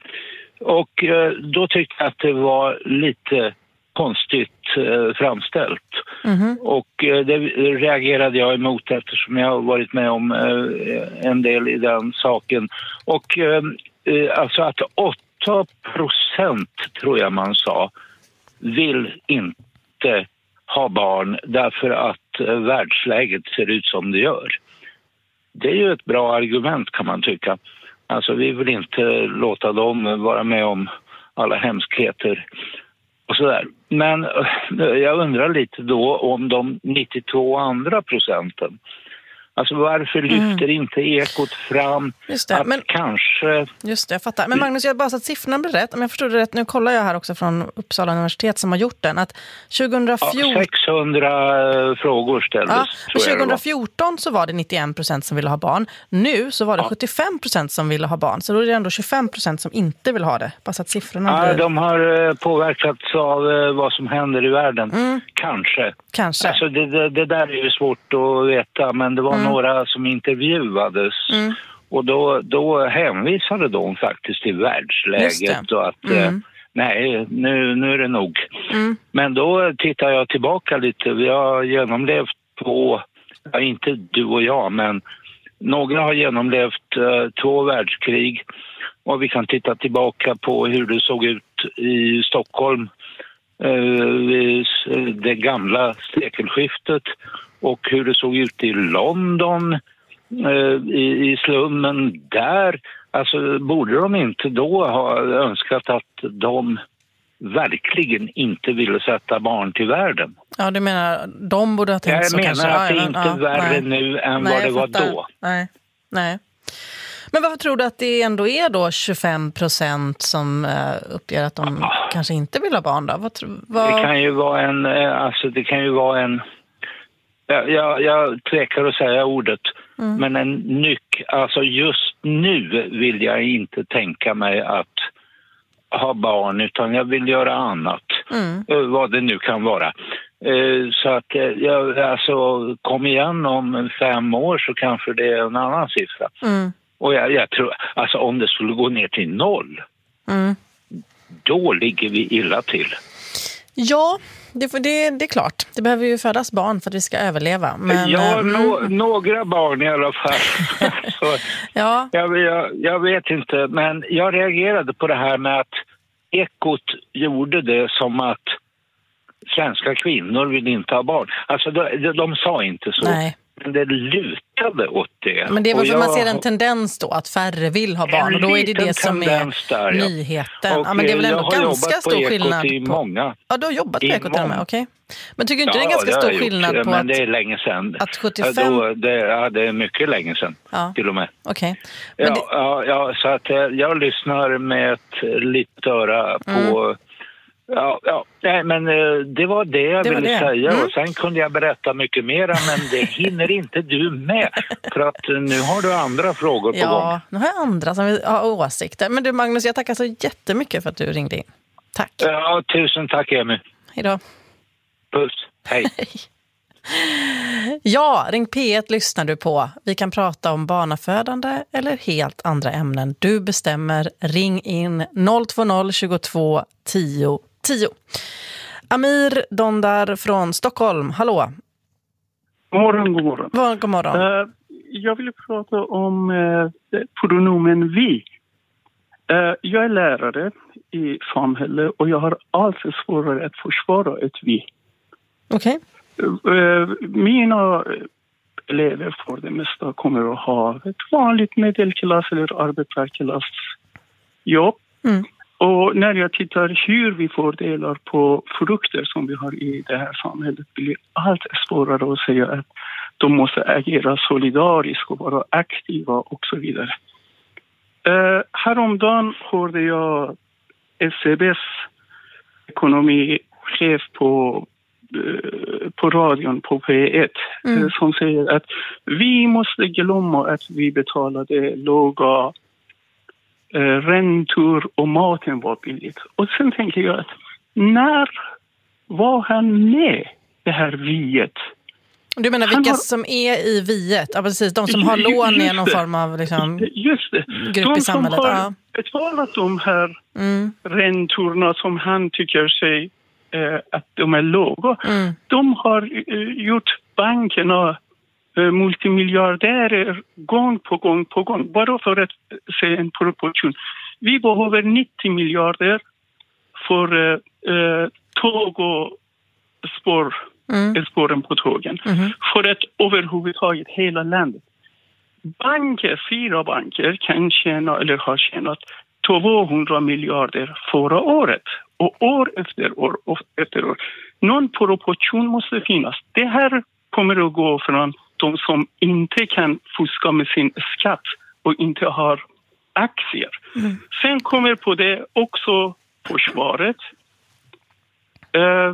Och eh, då tyckte jag att det var lite konstigt eh, framställt. Mm-hmm. Och eh, det reagerade jag emot eftersom jag har varit med om eh, en del i den saken. Och eh, alltså att åtta procent tror jag man sa vill inte ha barn därför att eh, världsläget ser ut som det gör. Det är ju ett bra argument kan man tycka. Alltså vi vill inte låta dem vara med om alla hemskheter och sådär. Men jag undrar lite då om de nittiotvå andra procenten. Alltså varför lyfter mm. inte Ekot fram just det, att men, kanske... Just det, jag fattar. Men Magnus, jag bara så att siffrorna blir rätt. Om jag förstår det rätt, nu kollar jag här också från Uppsala universitet som har gjort den. Att tjugohundrafjorton... Ja, sexhundra frågor ställdes. Ja, men tjugohundrafjorton så var det nittioen procent som ville ha barn. Nu så var det ja. sjuttiofem procent som ville ha barn. Så då är det ändå tjugofem procent som inte vill ha det. Bara så att siffrorna ja, blir... de har påverkats av vad som händer i världen. Mm. Kanske. Kanske. Alltså det, det, det där är ju svårt att veta, men det var mm. några som intervjuades mm. och då, då hänvisade de faktiskt till världsläget och att mm. eh, nej, nu, nu är det nog. Mm. Men då tittar jag tillbaka lite. Vi har genomlevt på, ja, inte du och jag, men några har genomlevt eh, två världskrig och vi kan titta tillbaka på hur det såg ut i Stockholm vid det gamla sekelskiftet och hur det såg ut i London, i, i slummen där. Alltså borde de inte då ha önskat att de verkligen inte ville sätta barn till världen? Ja, du menar, de borde ha tänkt jag så kanske. Jag menar att det ja, inte ja, är värre nej. nu än nej, vad det var fattar. då. Nej, nej. Men varför tror du att det ändå är då tjugofem procent som uh, uppger att de ja. kanske inte vill ha barn då? Vad, vad... Det kan ju vara en, alltså det kan ju vara en, jag, jag, jag tvekar att säga ordet, mm. men en nyck, alltså just nu vill jag inte tänka mig att ha barn utan jag vill göra annat, mm. vad det nu kan vara. Så att jag, alltså, kom igen om fem år så kanske det är en annan siffra. Mm. Och jag, jag tror, alltså om det skulle gå ner till noll, Mm. då ligger vi illa till. Ja, det, det, det är klart. Det behöver ju födas barn för att vi ska överleva. Men, ja, mm. no, några barn i alla fall. Så, ja. jag, jag, jag vet inte, men jag reagerade på det här med att Ekot gjorde det som att svenska kvinnor vill inte ha barn. Alltså de, de sa inte så. Nej. Men det lutade åt det. Men det är väl för jag, man ser en tendens då att färre vill ha barn. Och då är det det som är där, ja. nyheten. Ja, men det är väl ändå ganska stor skillnad i på... många. Ja, du har jobbat på I Ekot till och med, okej. Okay. Men tycker inte ja, det är ganska stor skillnad gjort, på men att... det är länge sedan. Att sjuttiofem... Ja, då, det, ja, det är mycket länge sedan, ja. till och med. Okej. Okay. Ja, det... ja, ja, så att jag lyssnar med ett litet öra på... Mm. Ja, ja, nej, men det var det jag det ville det. säga Mm. och sen kunde jag berätta mycket mer, men det hinner inte du med för att nu har du andra frågor på ja, gång. Ja, nu har jag andra som har åsikter. Men du Magnus, jag tackar så jättemycket för att du ringde in. Tack. Ja, tusen tack Emmy. Hej då. Puss, hej. Ja, Ring P ett lyssnar du på. Vi kan prata om barnafödande eller helt andra ämnen. Du bestämmer. Ring in noll två noll tjugotvå tio tio. Amir Dondar från Stockholm. Hallå. God morgon, god morgon. God, god morgon. Uh, jag vill prata om uh, pronomen vi. Uh, jag är lärare i samhället och jag har allt svårare att försvara ett vi. Okej. Okay. Uh, mina elever för det mesta kommer att ha ett vanligt medelklass eller arbetarklass jobb. Mm. Och när jag tittar hur vi fördelar på produkter som vi har i det här samhället blir allt svårare att säga att de måste agera solidariskt och vara aktiva och så vidare. Uh, häromdagen hörde jag S C B:s ekonomichef på, uh, på radion på P ett mm. uh, som säger att vi måste glömma att vi betalade låga Uh, räntor och maten var billigt. Och sen tänker jag att när var han med det här viet? Du menar vilka har... som är i viet? Ja, precis. De som har lån i någon form av liksom, just det. grupp de i samhället. De som har ja. betalat de här mm. räntorna som han tycker sig uh, att de är låga. Mm. De har uh, gjort bankerna multimiljardärer gång på gång på gång. Bara för att se en proportion. Vi behöver nittio miljarder för uh, tåg och spår, mm. spåren på tågen. Mm. För att överhuvudtaget hela landet. Banker, fyra banker kan tjäna eller har tjänat tvåhundra miljarder förra året. Och år efter år och efter år. Någon proportion måste finnas. Det här kommer att gå från de som inte kan fuska med sin skatt och inte har aktier. Mm. Sen kommer på det också försvaret. Eh,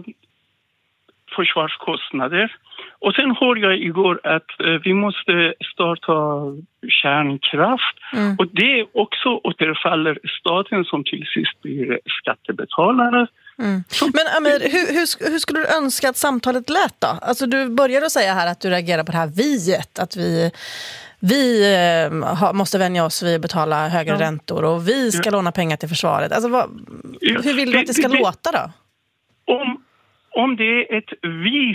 försvarskostnader. Och sen hörde jag igår att eh, vi måste starta kärnkraft. Mm. Och det också återfaller staten som till sist blir skattebetalare. Mm. Men Amir, hur, hur, hur skulle du önska att samtalet lät då? Alltså du började att säga här att du reagerar på det här viet. Att vi, vi eh, ha, måste vänja oss vid att betala högre ja. räntor och vi ska ja. låna pengar till försvaret. Alltså vad, ja. hur vill du att det ska det, det, låta då? Om, om det är ett vi...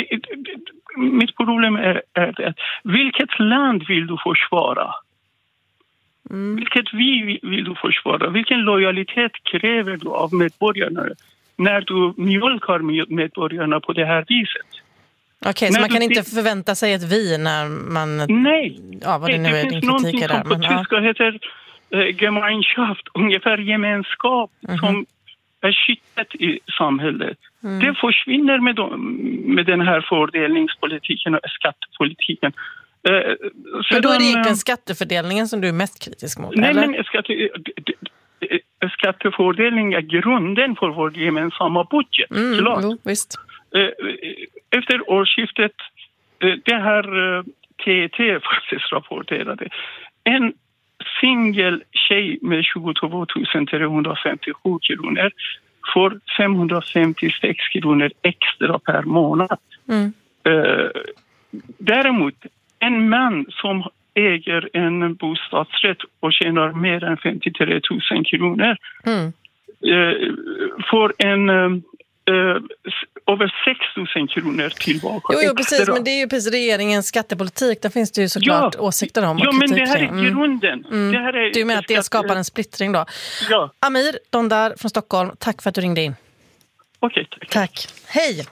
Mitt problem är, är att vilket land vill du försvara? Mm. Vilket vi vill du försvara? Vilken lojalitet kräver du av medborgarna när du mjölkar medborgarna på det här viset? Okej, okay, så man kan du... inte förvänta sig ett vi när man... Nej, ja, vad det, nu det är finns din kritik är där. Som på men, tyska ja. heter äh, Gemeinschaft, ungefär gemenskap mm-hmm. som är skittat i samhället. Mm. Det försvinner med, de, med den här fördelningspolitiken och skattepolitiken. Uh, men då är det egentligen skattefördelningen som du är mest kritisk mot, nej, eller? men skatte, skattefördelning är grunden för vår gemensamma budget. Mm, klart. Jo, visst. Uh, efter årsskiftet, uh, det här uh, T T faktiskt rapporterade, en singel tjej med tjugotvå tusen trehundrafemtiosju kronor får femhundrafemtiosex kronor extra per månad. Mm. Uh, däremot, en man som äger en bostadsrätt och tjänar mer än femtiotre tusen kronor Mm. uh, får en uh, uh, över sex tusen kronor tillbaka. Jo, jo, precis, extra. men det är ju precis regeringens skattepolitik. Där finns det ju såklart Ja. åsikter om. Ja, och men kritik det här är kring. Mm. grunden. Mm. Det här är Du menar att det skatt- skapar en splittring då? Ja. Amir Dondar från Stockholm, tack för att du ringde in. Okej, tack. Tack. Hej!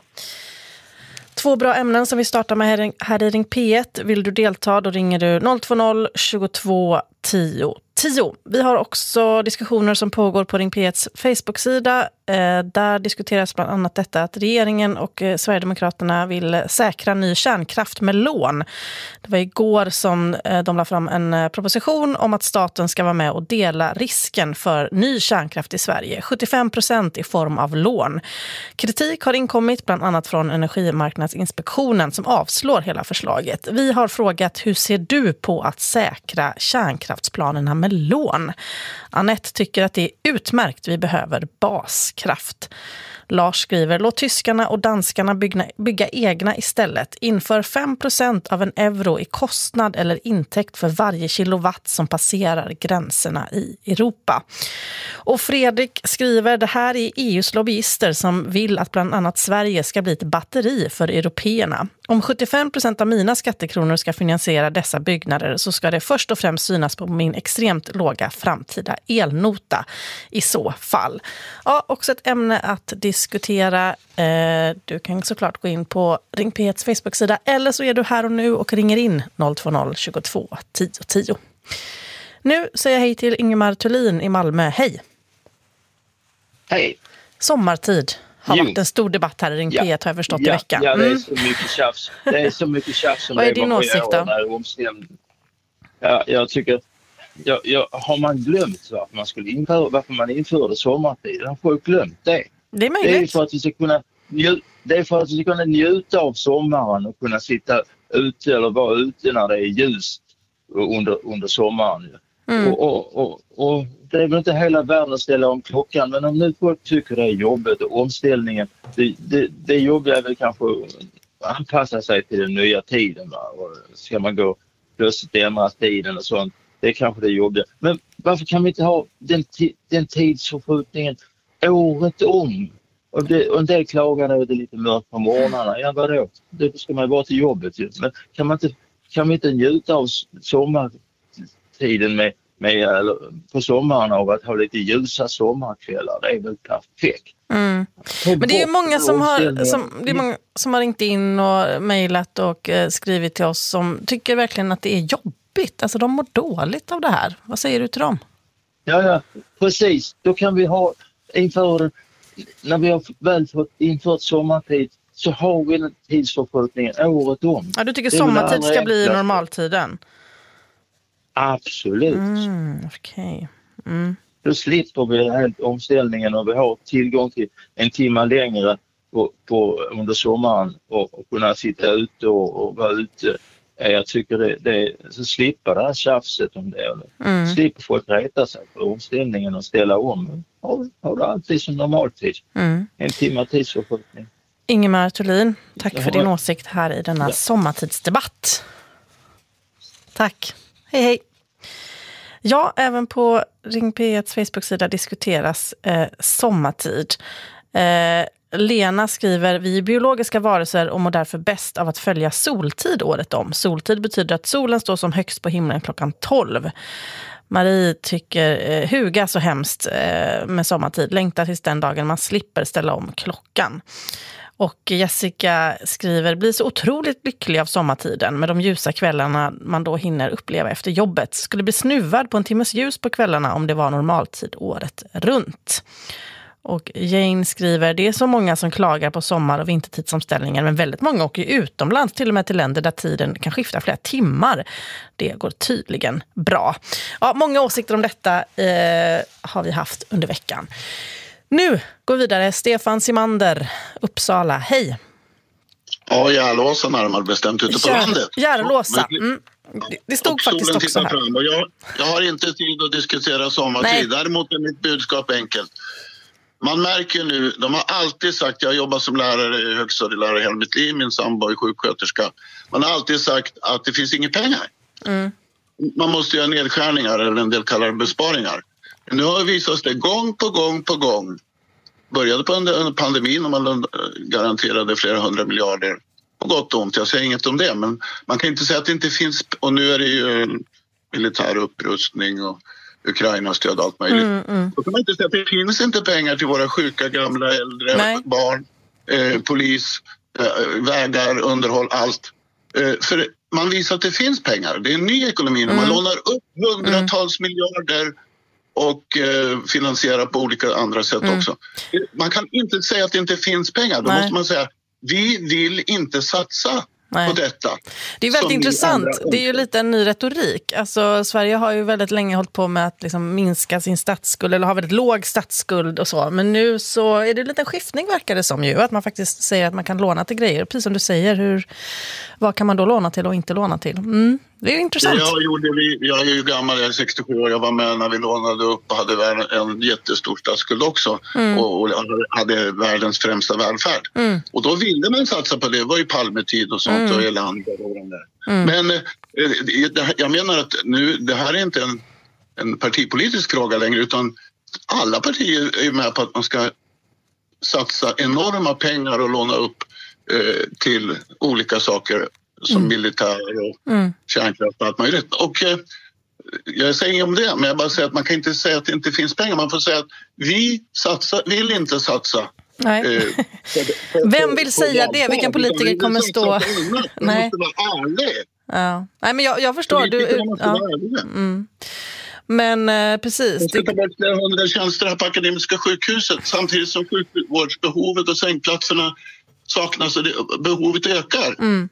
Två bra ämnen som vi startar med här, här i Ring P ett. Vill du delta, då ringer du noll två noll tjugotvå tio tio. Vi har också diskussioner som pågår på Ring P etts Facebook-sida. Eh, där diskuteras bland annat detta att regeringen och eh, Sverigedemokraterna vill säkra ny kärnkraft med lån. Det var igår som eh, de la fram en eh, proposition om att staten ska vara med och dela risken för ny kärnkraft i Sverige. sjuttiofem procent i form av lån. Kritik har inkommit bland annat från Energimarknadsinspektionen som avslår hela förslaget. Vi har frågat, hur ser du på att säkra kärnkraftsplanerna med lån? Anette tycker att det är utmärkt, vi behöver baskraft. Lars skriver, låt tyskarna och danskarna bygga, bygga egna istället. Inför fem procent av en euro i kostnad eller intäkt för varje kilowatt som passerar gränserna i Europa. Och Fredrik skriver, det här är E U:s lobbyister som vill att bland annat Sverige ska bli ett batteri för européerna. Om sjuttiofem procent av mina skattekronor ska finansiera dessa byggnader så ska det först och främst synas på min extremt låga framtida elnota i så fall. Ja, också ett ämne att diskutera. Du kan såklart gå in på Ring P etts Facebook-sida eller så är du här och nu och ringer in noll två noll tjugotvå tio tio. Nu säger jag hej till Ingemar Thulin i Malmö. Hej! Hej! Sommartid har Jo. varit en stor debatt här i Ring P ett har jag förstått ja, i veckan. Ja, det är Mm. så mycket tjafs. Det är så mycket tjafs som Vad är det din var åsikt år då? när omställning. Ja, jag tycker, ja, ja, har man glömt varför man skulle införa, varför man införde sommartid? Har folk glömt det? Det är Det är möjligt. för att vi ska kunna nju- det är för att vi ska kunna njuta av sommaren och kunna sitta ute eller vara ute när det är ljust under, under sommaren. ju. Mm. Och, och, och, och det är väl inte hela världen att ställa om klockan, men om nu folk tycker det är jobbigt och omställningen, det, det, det jobbiga är väl kanske att anpassa sig till den nya tiden. Va? Och ska man gå plötsligt ändra tiden och sånt, det är kanske det jobbiga. Men varför kan vi inte ha den, ti- den tidsförskjutningen året om? Och, det, och en del klagar över det lite mörkt på morgnarna. Ja, vadå? Det ska man ju vara till jobbet ju. Men kan man inte, kan vi inte njuta av sommartiden med, med, eller på sommaren av att ha lite ljusa sommarkvällar? Det är väl perfekt. Mm. Men det är ju många som har, som, det är många som har ringt in och mejlat och eh, skrivit till oss som tycker verkligen att det är jobbigt. Alltså de mår dåligt av det här. Vad säger du till dem? Ja, ja, precis. Då kan vi ha inför, när vi har väl fått infört sommartid så har vi en tidsförskjutning året om. Ja, du tycker Det är väl det sommartid allra ska bli enklaste. normaltiden? Absolut. Mm, okej. Okay. Mm. Då slipper vi den här omställningen och vi har tillgång till en timme längre på, på, under sommaren och, och kunna sitta ute och, och vara ute. Jag tycker det, det så slipper det här tjafset om det. Mm. Slipper folk reta sig på omställningen och ställa om. Har, har det alltid som normaltid. Mm. En timme tidsförskjutning. Ingemar Thulin, tack Jag för har- din åsikt här i denna Ja. sommartidsdebatt. Tack. Hej hej. Ja, även på Ring P etts Facebook-sida diskuteras eh, sommartid. Eh, Lena skriver, vi är biologiska varelser och mår därför bäst av att följa soltid året om. Soltid betyder att solen står som högst på himlen klockan tolv. Marie tycker eh, huga så hemskt eh, med sommartid. Längtar tills den dagen man slipper ställa om klockan. Och Jessica skriver, blir så otroligt lycklig av sommartiden med de ljusa kvällarna man då hinner uppleva efter jobbet. Skulle bli snuvad på en timmes ljus på kvällarna om det var normaltid året runt. Och Jane skriver, det är så många som klagar på sommar- och vintertidsomställningen, men väldigt många åker utomlands, till och med till länder där tiden kan skifta flera timmar. Det går tydligen bra. Ja, många åsikter om detta eh, har vi haft under veckan. Nu går vi vidare. Stefan Simander, Uppsala. Hej. Ja, Järlåsa närmare bestämt ute på Jär, landet. Järlåsa. Mm. Det, det stod Och faktiskt solen också tittar här. fram och jag, jag har inte tid att diskutera sommartid. Nej. Däremot är mitt budskap enkelt. Man märker nu, de har alltid sagt, jag jobbar som lärare, högstadielärare hela mitt liv, min sambo är sjuksköterska. Man har alltid sagt att det finns inga pengar. Mm. Man måste göra nedskärningar, eller en del kallar det besparingar. Nu har det visat sig gång på gång på gång. Började på en pandemin och man garanterade flera hundra miljarder på gott och ont. Jag säger inget om det, men man kan inte säga att det inte finns, och nu är det ju militär upprustning och Ukraina-stöd och allt möjligt. Mm, mm. Då kan man inte säga att det finns inte pengar till våra sjuka, gamla, äldre, Nej. barn, eh, polis, eh, vägar, underhåll, allt. Eh, för man visar att det finns pengar. Det är en ny ekonomi. Mm. Man lånar upp hundratals mm. miljarder och eh, finansierar på olika andra sätt mm. också. Man kan inte säga att det inte finns pengar. Då Nej. måste man säga, vi vill inte satsa Nej. på detta. Det är väldigt intressant. Det är ju lite en ny retorik. Alltså, Sverige har ju väldigt länge hållit på med att liksom minska sin statsskuld, eller har väldigt låg statsskuld och så. Men nu så är det en liten skiftning, verkar det som ju. Att man faktiskt säger att man kan låna till grejer. Precis som du säger, hur, vad kan man då låna till och inte låna till? Mm. Det är intressant. Jag, gjorde, jag är ju gammal, jag är sextiosju år. Jag var med när vi lånade upp och hade en jättestor statsskuld också. Mm. Och, och hade världens främsta välfärd. Mm. Och då ville man satsa på det. Det var ju Palmetid och sånt mm. och Elander och den där. Mm. Men eh, jag menar att nu, det här är inte en, en partipolitisk fråga längre, utan alla partier är med på att man ska satsa enorma pengar och låna upp eh, till olika saker som mm. militär och mm. kärnkraft och allt möjligt. Och eh, jag säger inget om det, men jag bara säger att man kan inte säga att det inte finns pengar. Man får säga att vi satsar, vill inte satsa. Nej. Eh, för, för, Vem vill säga för, det? Vilken politiker kommer stå... Man måste vara ärlig. Ja. Nej, men jag, jag förstår. Du, ja. mm. Men eh, precis. Man ska ta bort flera hundra tjänster här på Akademiska sjukhuset samtidigt som sjukvårdsbehovet och sängplatserna saknas och det, behovet ökar. Mm.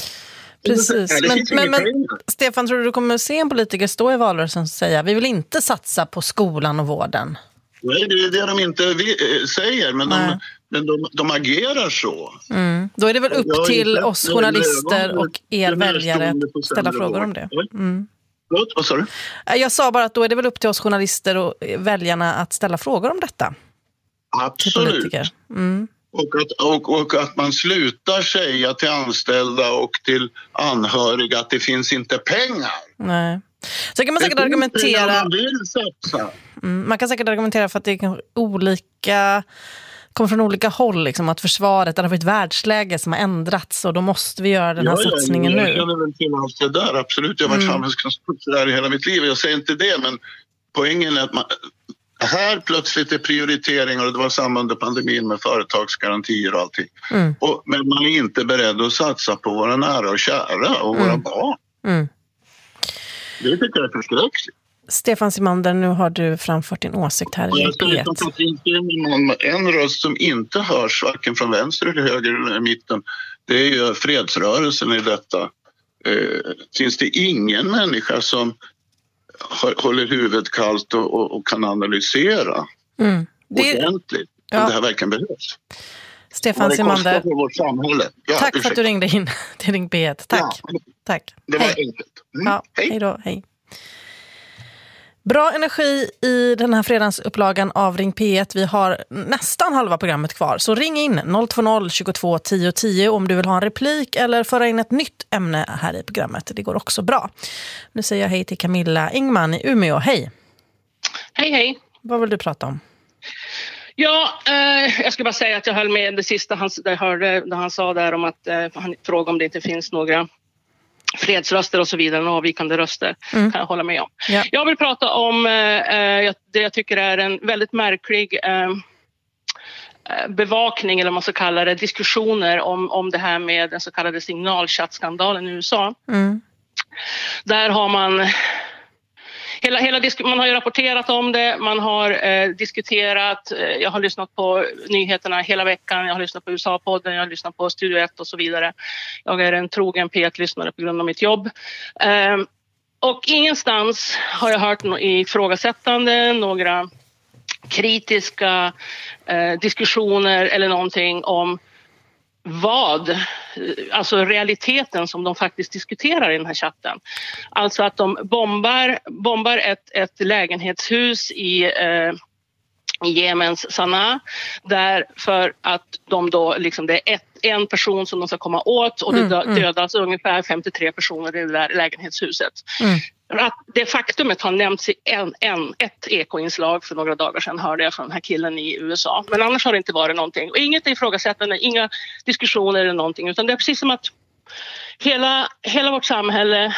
Precis. Men, men, men Stefan, tror du du kommer se en politiker stå i valrörelsen och säga vi vill inte satsa på skolan och vården? Nej, det är det de inte säger, men de, men de, de agerar så. Mm. Då är det väl upp jag till inte, oss journalister och er väljare att ställa frågor om det. Mm. Vad sa du? Jag sa bara att då är det väl upp till oss journalister och väljarna att ställa frågor om detta. Absolut. Mm. Och att, och, och att man slutar säga till anställda och till anhöriga att det finns inte pengar. Nej. Så kan man säkert argumentera... Man vill satsa. Mm, man kan säkert argumentera för att det är olika... kommer från olika håll, liksom, att försvaret har ett världsläge som har ändrats och då måste vi göra den här ja, satsningen ja, nu. Jag känner väl till allt det där, absolut. Jag har varit mm. samhällskonsulent i hela mitt liv. Jag säger inte det, men poängen är att man... Här plötsligt är prioriteringar, och det var samma under pandemin med företagsgarantier och allting. Mm. Och, men man är inte beredd att satsa på våra nära och kära och mm. våra barn. Mm. Det tycker jag är förskräckligt. Stefan Simander, nu har du framfört din åsikt här i jag P ett. En röst som inte hörs varken från vänster eller höger eller mitten, det är ju fredsrörelsen i detta. Eh, finns det ingen människa som håller huvudet kallt och, och, och kan analysera mm. det, ordentligt om ja. det här verkligen behövs. Stefan Simander, ja, tack ursäkta. för att du ringde in till Ring P ett. Tack. Ja, tack. Det var hej. enkelt. Mm. Ja, hej. hej då, hej. Bra energi i den här fredagsupplagan av Ring P ett. Vi har nästan halva programmet kvar. Så ring in noll två noll tjugotvå tio tio om du vill ha en replik eller föra in ett nytt ämne här i programmet. Det går också bra. Nu säger jag hej till Camilla Ingman i Umeå. Hej! Hej, hej! Vad vill du prata om? Ja, eh, jag ska bara säga att jag höll med det sista han, där jag hörde, där han sa där om att eh, han frågade om det inte finns några fredsröster och så vidare, och avvikande röster mm. kan jag hålla med om. Ja. Jag vill prata om eh, det jag tycker är en väldigt märklig eh, bevakning, eller vad man ska kalla det, diskussioner om, om det här med den så kallade signalchattskandalen i U S A. Mm. Där har man Hela, hela disk- man har ju rapporterat om det, man har eh, diskuterat, eh, jag har lyssnat på nyheterna hela veckan, jag har lyssnat på U S A-podden, jag har lyssnat på Studio ett och så vidare. Jag är en trogen P ett-lyssnare på grund av mitt jobb. Eh, och ingenstans har jag hört något ifrågasättande, några kritiska eh, diskussioner eller någonting om vad, alltså realiteten som de faktiskt diskuterar i den här chatten. Alltså att de bombar, bombar ett, ett lägenhetshus i, eh, i Jemens Sanaa, där för att de då liksom, det är ett, en person som de ska komma åt och det dö, dödas mm. ungefär femtiotre personer i det där lägenhetshuset. Mm. Att det faktumet har nämnts i en, en, ett ekoinslag för några dagar sedan, hörde jag från den här killen i U S A. Men annars har det inte varit någonting. Och inget ifrågasättande, inga diskussioner eller någonting, utan det är precis som att Hela, hela vårt samhälle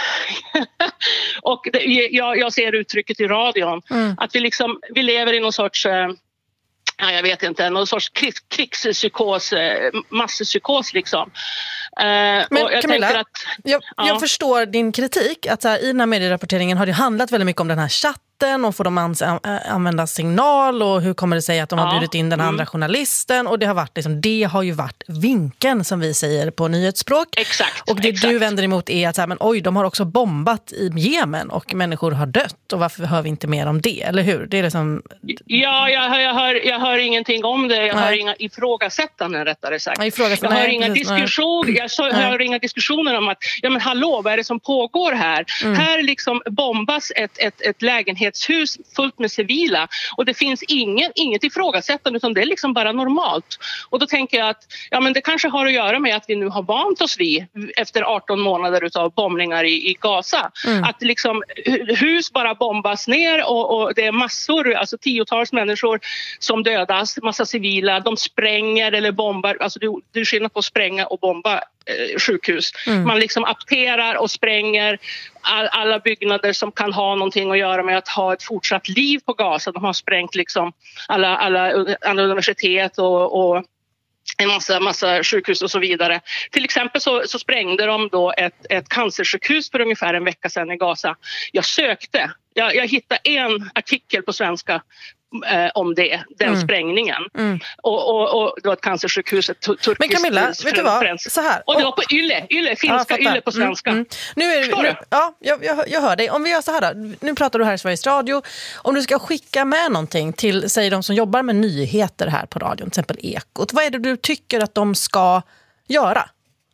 och det, jag, jag ser uttrycket i radion mm. att vi, liksom, vi lever i någon sorts, eh, jag vet inte, någon sorts krig, krigspsykos, eh, masspsykos liksom. Eh, Men och jag Camilla, att, jag, ja. jag förstår din kritik att så här, i den här medierapporteringen har det handlat väldigt mycket om den här chatten och får de ans- använda signal och hur kommer det sig att de har Ja. bjudit in den andra Mm. journalisten och det har varit liksom, det har ju varit vinkeln som vi säger på nyhetsspråk. Exakt. Och det exakt. du vänder emot är att så här, men oj, de har också bombat i Jemen och människor har dött och varför hör vi inte mer om det, eller hur? Det är liksom... Ja, jag hör, jag, hör, jag hör ingenting om det. Jag Nej. hör inga ifrågasättanden rättare sagt. Ja, ifrågasättanden, jag hör nej, inga precis, diskussioner. Jag så, hör inga diskussioner om att ja men hallå, vad är det som pågår här? Mm. Här liksom bombas ett, ett, ett lägenhetshus fullt med civila och det finns ingen, inget ifrågasättande utan det är liksom bara normalt. Och då tänker jag att ja men det kanske har att göra med att vi nu har vant oss vid efter arton månader utav bombningar i, i Gaza. Mm. Att liksom hus bara bombas ner och, och det är massor, alltså tiotals människor som dödas, massa civila, de spränger eller bombar, alltså det, det är skillnad på att spränga och bomba eh, sjukhus. Mm. Man liksom apterar och spränger all, alla byggnader som kan ha någonting att göra med att ha ett fortsatt liv på Gaza. De har sprängt liksom alla, alla, alla universitet och, och en massa, massa sjukhus och så vidare. Till exempel så, så sprängde de då ett, ett cancersjukhus för ungefär en vecka sedan i Gaza. Jag sökte, jag, jag hittade en artikel på svenska eh, om det, den Mm. sprängningen. Mm. Och, och, och det var ett cancersjukhus, ett turkiskt. Men Camilla, vet du vad? Så här. Och det var på Yle, Yle finska Ja, Yle på svenska. Mm, mm. Nu är Förstår nu, du? ja, jag, jag, jag hör dig. Om vi gör så här då. Nu pratar du här i Sveriges Radio. Om du ska skicka med någonting till, säg de som jobbar med nyheter här på radion, till exempel Ekot. Vad är det du tycker att de ska göra?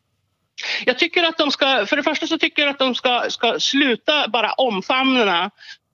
Jag tycker att de ska, för det första så tycker jag att de ska, ska sluta bara omfamna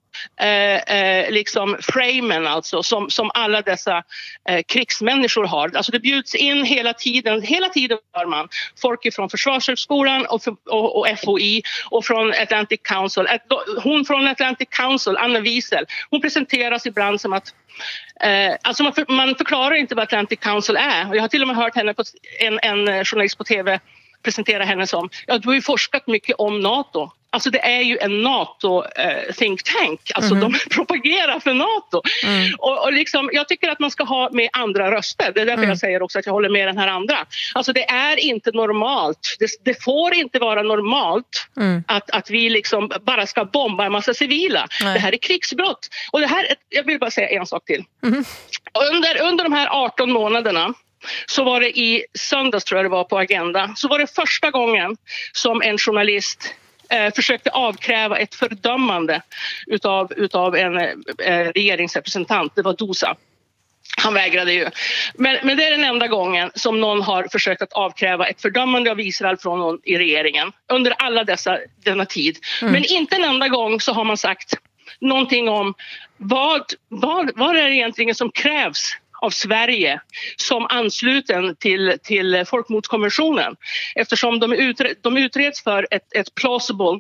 Eh, eh, liksom framen alltså som, som alla dessa eh, krigsmänniskor har. Alltså det bjuds in hela tiden, hela tiden har man folk från Försvarshögskolan och, och, och F O I och från Atlantic Council. Hon från Atlantic Council, Anna Wiesel, hon presenteras ibland som att Eh, alltså man, för, man förklarar inte vad Atlantic Council är. Och jag har till och med hört henne på, en, en journalist på tv presentera henne som, ja, du har ju forskat mycket om NATO. Alltså det är ju en NATO eh, think tank. Alltså Mm. de propagerar för NATO. Mm. Och, och liksom, jag tycker att man ska ha med andra röster. Det är därför Mm. jag säger också att jag håller med den här andra. Alltså det är inte normalt. Det, det får inte vara normalt Mm. att, att vi liksom bara ska bomba en massa civila. Nej. Det här är krigsbrott. Och det här, jag vill bara säga en sak till. Mm. Under, under de här arton månaderna så var det i söndags, tror jag det var, på Agenda, så var det första gången som en journalist eh, försökte avkräva ett fördömande utav, utav en eh, regeringsrepresentant. Det var Dosa. Han vägrade ju. Men, men det är den enda gången som någon har försökt att avkräva ett fördömande av Israel från någon i regeringen under alla dessa, denna tid. Mm. Men inte en enda gång så har man sagt någonting om vad, vad, vad är det egentligen som krävs av Sverige som ansluten till, till folkmordskonventionen. Eftersom de, utred, de utreds för ett, ett plausible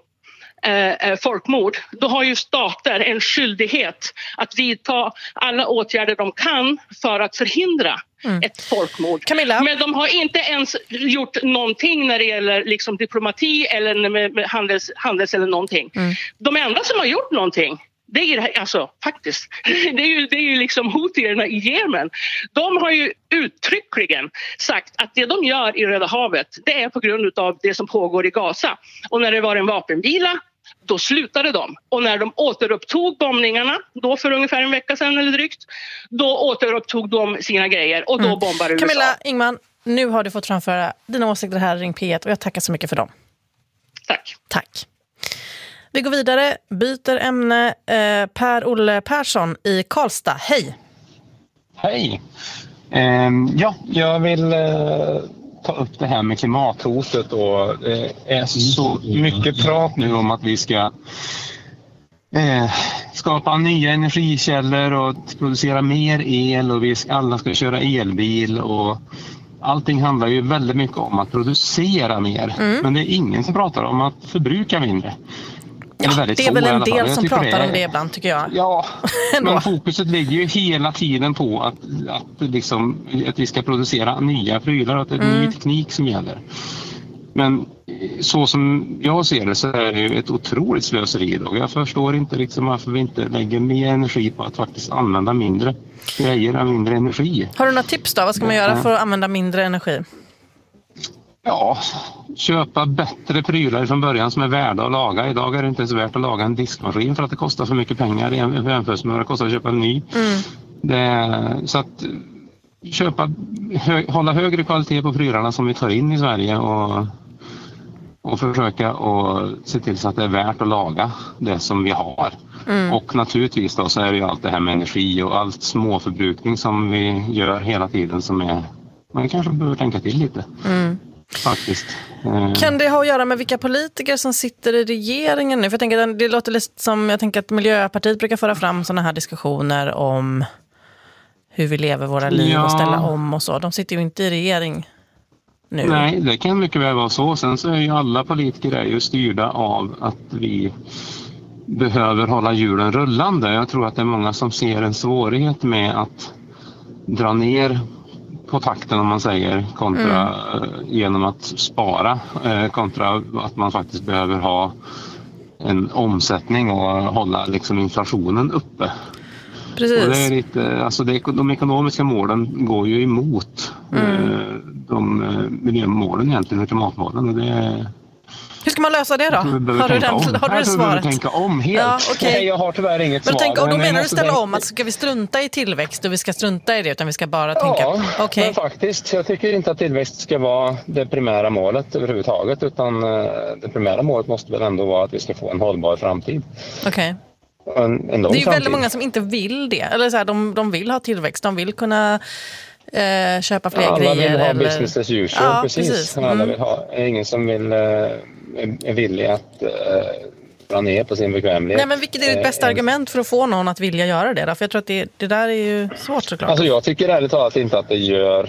eh, folkmord, då har ju stater en skyldighet att vidta alla åtgärder de kan för att förhindra Mm. ett folkmord. Camilla. Men de har inte ens gjort någonting när det gäller liksom diplomati eller med, med handels, handels eller någonting. Mm. De enda som har gjort någonting, det är ju, alltså faktiskt, det är ju, det är ju liksom houthierna i Jemen. De har ju uttryckligen sagt att det de gör i Röda havet, det är på grund av det som pågår i Gaza. Och när det var en vapenvila, då slutade de. Och när de återupptog bombningarna, då för ungefär en vecka sedan eller drygt, då återupptog de sina grejer och då mm. bombar U S A. Camilla Ingman, nu har du fått framföra dina åsikter här i Ring P ett och jag tackar så mycket för dem. Tack. Tack. Vi går vidare, byter ämne. Eh, Per-Olle Persson i Karlstad, hej! Hej! Eh, ja, jag vill eh, ta upp det här med klimathotet och det är så mycket prat nu om att vi ska eh, skapa nya energikällor och producera mer el, och vi alla ska köra elbil, och allting handlar ju väldigt mycket om att producera mer. Mm. Men det är ingen som pratar om att förbruka mindre. Ja, det är väl en del som pratar det är, om det ibland, tycker jag. Ja, men fokuset ligger ju hela tiden på att, att, liksom, att vi ska producera nya prylar och att det är mm. ny teknik som gäller. Men så som jag ser det så är det ju ett otroligt slöseri idag. Jag förstår inte liksom varför vi inte lägger mer energi på att faktiskt använda mindre grejer och mindre energi. Har du några tips då? Vad ska man göra för att använda mindre energi? Ja, köpa bättre prylar från början som är värda att laga. Idag är det inte så värt att laga en diskmaskin för att det kostar för mycket pengar i jämförelse med vad det kostar att köpa en ny. Mm. Det, så att köpa, hö, hålla högre kvalitet på prylarna som vi tar in i Sverige, och, och försöka och se till så att det är värt att laga det som vi har. Mm. Och naturligtvis då så är det ju allt det här med energi och allt småförbrukning som vi gör hela tiden som är, man kanske behöver tänka till lite. Mm. Faktiskt. Kan det ha att göra med vilka politiker som sitter i regeringen nu? För jag tänker att det låter lite som, jag tänker att Miljöpartiet brukar föra fram sådana här diskussioner om hur vi lever våra liv ja. och ställa om och så. De sitter ju inte i regering nu. Nej, det kan mycket väl vara så. Sen så är ju alla politiker är ju styrda av att vi behöver hålla hjulen rullande. Jag tror att det är många som ser en svårighet med att dra ner på takten, om man säger, kontra mm. genom att spara, kontra att man faktiskt behöver ha en omsättning och hålla liksom inflationen uppe. Precis. Och det är lite, alltså det, de ekonomiska målen går ju emot mm. de miljömålen egentligen, och klimatmålen, och det är... Hur ska man lösa det då? Har du, den, har du det svaret? tänka om helt. Ja, okay. Nej, jag har tyvärr inget men svar. Tänk, och då menar du ställa tänka... om att ska vi strunta i tillväxt och vi ska strunta i det, utan vi ska bara tänka... Ja, okay. men faktiskt. Jag tycker inte att tillväxt ska vara det primära målet överhuvudtaget, utan det primära målet måste väl ändå vara att vi ska få en hållbar framtid. Okej. Okay. En, en det är ju framtid. Väldigt många som inte vill det. Eller så här, de, de vill ha tillväxt, de vill kunna... Eh, köpa fler alla grejer. Alla vill ha eller... business as usual, ja, precis. precis. Mm. Alla vill ha, ingen som vill, eh, är villig att eh, dra ner på sin bekvämlighet. Nej, men vilket är ditt bästa eh, argument för att få någon att vilja göra det? Då? För jag tror att det, det där är ju svårt såklart. Alltså jag tycker ärligt talat inte att det gör...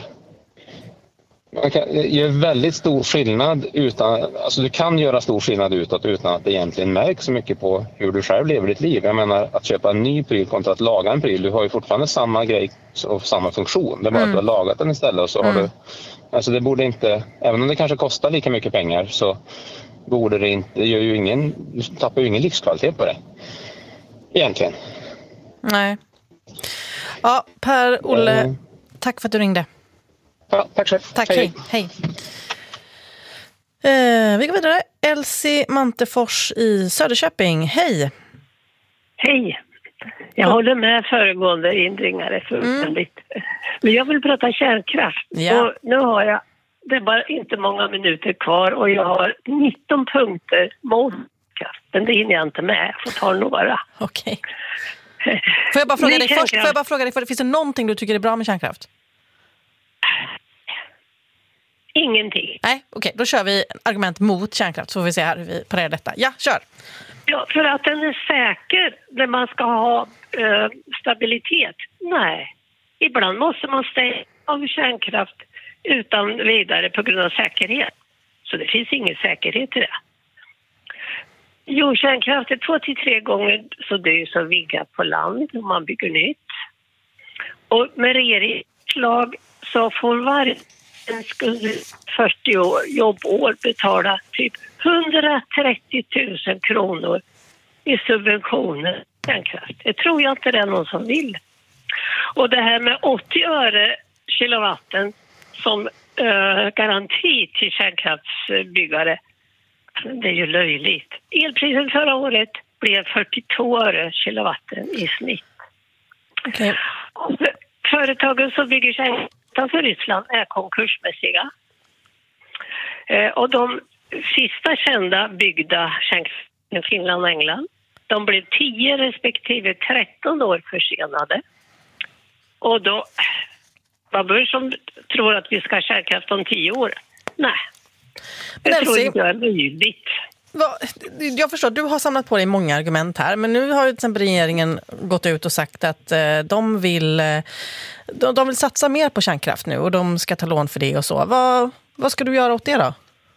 Man kan, det gör väldigt stor skillnad utan... Alltså du kan göra stor skillnad utåt utan att det egentligen märks så mycket på hur du själv lever ditt liv. Jag menar, att köpa en ny pryl kontra att laga en pryl. Du har ju fortfarande samma grej och samma funktion. Det är bara mm. att du har lagat den istället, och så mm. har du... Alltså det borde inte... Även om det kanske kostar lika mycket pengar, så borde det inte... Det gör ju ingen... Du tappar ju ingen livskvalitet på det. Egentligen. Nej. Ja, Per-Olle, mm. tack för att du ringde. Ja, tack själv. Tack, hej. hej. Eh, vi går vidare. Elsie Mantefors i Söderköping. Hej. Hej. Jag ja. håller med föregående indringare fullständigt. Mm. Men jag vill prata kärnkraft. Ja. Och nu har jag, det är bara inte många minuter kvar, och jag har nitton punkter mot kärnkraft. Men det hinner jag inte med. Jag får ta några. Okej. Okay. Får jag bara fråga dig först? Får jag bara fråga dig, finns det någonting du tycker är bra med kärnkraft? Ingenting. Nej, okej. Okay. Då kör vi argument mot kärnkraft, så får vi se här hur vi parerar detta. Ja, kör! Ja, för att den är säker när man ska ha eh, stabilitet. Nej. Ibland måste man stänga av kärnkraft utan vidare på grund av säkerhet. Så det finns ingen säkerhet i det. Jo, kärnkraft är två till tre gånger så dyr som vigga på land om man bygger nytt. Och med regeringsslag så får varje en skulle fyrtio år, jobbår betala typ hundratrettio tusen kronor i subventioner kärnkraft. Det tror jag inte det är någon som vill. Och det här med åttio öre kilowatten som äh, garanti till kärnkraftsbyggare, det är ju löjligt. Elpriset förra året blev fyrtiotvå öre kilowatten i snitt. Okay. Och företagen som bygger kärnkraft utanför Ryssland är konkursmässiga. Eh, och de sista kända byggda kärnkraftverken i Finland och England, de blev tio respektive tretton år försenade. Och då, vad bör som tror att vi ska ha kärnkraft om tio år? Nej, det tror inte jag är möjligt. Jag förstår, du har samlat på dig många argument här, men nu har ju till exempel regeringen gått ut och sagt att de vill, de vill satsa mer på kärnkraft nu och de ska ta lån för det och så. Vad, vad ska du göra åt det då?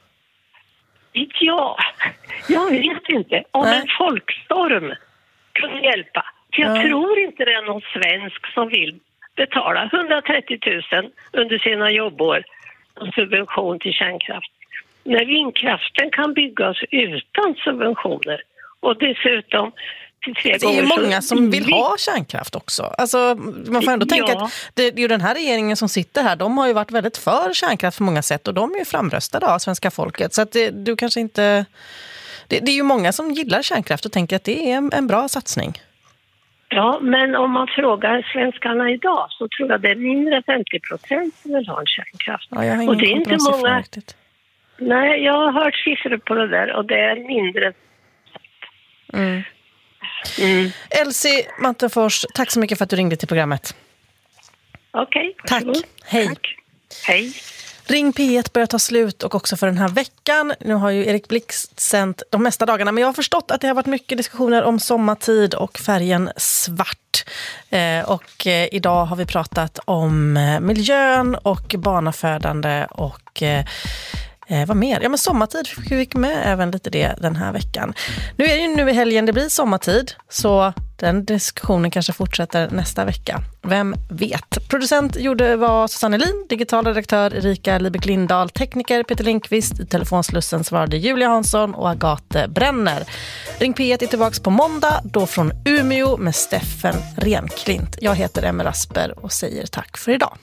Ja, jag vet inte. Om Nej. en folkstorm kan hjälpa. Jag ja. tror inte det är någon svensk som vill betala hundratrettio tusen under sina jobbår som subvention till kärnkraft. När vindkraften kan byggas utan subventioner och dessutom till tre det är ju många som vill vi... ha kärnkraft också. Alltså, man får ändå ja. tänka att det är ju den här regeringen som sitter här, de har ju varit väldigt för kärnkraft på många sätt och de är ju framröstade av svenska folket. Så att det, du kanske inte... Det, det är ju många som gillar kärnkraft och tänker att det är en, en bra satsning. Ja, men om man frågar svenskarna idag så tror jag det är mindre femtio procent som vill ha en kärnkraft. Ja, jag har ingen och det är inte många... riktigt. Nej, jag har hört siffror på det där och det är mindre. Mm. Mm. Elsie Mattenfors, tack så mycket för att du ringde till programmet. Okej. Okay, tack. Hej. Tack. Hej. Ring P ett börjar ta slut och också för den här veckan. Nu har ju Erik Blixt sänt de mesta dagarna, men jag har förstått att det har varit mycket diskussioner om sommartid och färgen svart. Eh, och eh, idag har vi pratat om eh, miljön och barnafödande och eh, Eh, vad mer? Ja, men sommartid fick vi med även lite det den här veckan. Nu är det ju nu i helgen det blir sommartid, så den diskussionen kanske fortsätter nästa vecka. Vem vet? Producent gjorde var Susanne Lin, digital redaktör Erika Libeck Lindahl, tekniker Peter Lindqvist, i telefonslussen svarade Julia Hansson och Agathe Brenner. Ring P ett är tillbaka på måndag, då från Umeå med Steffen Renklint. Jag heter Emma Rasper och säger tack för idag.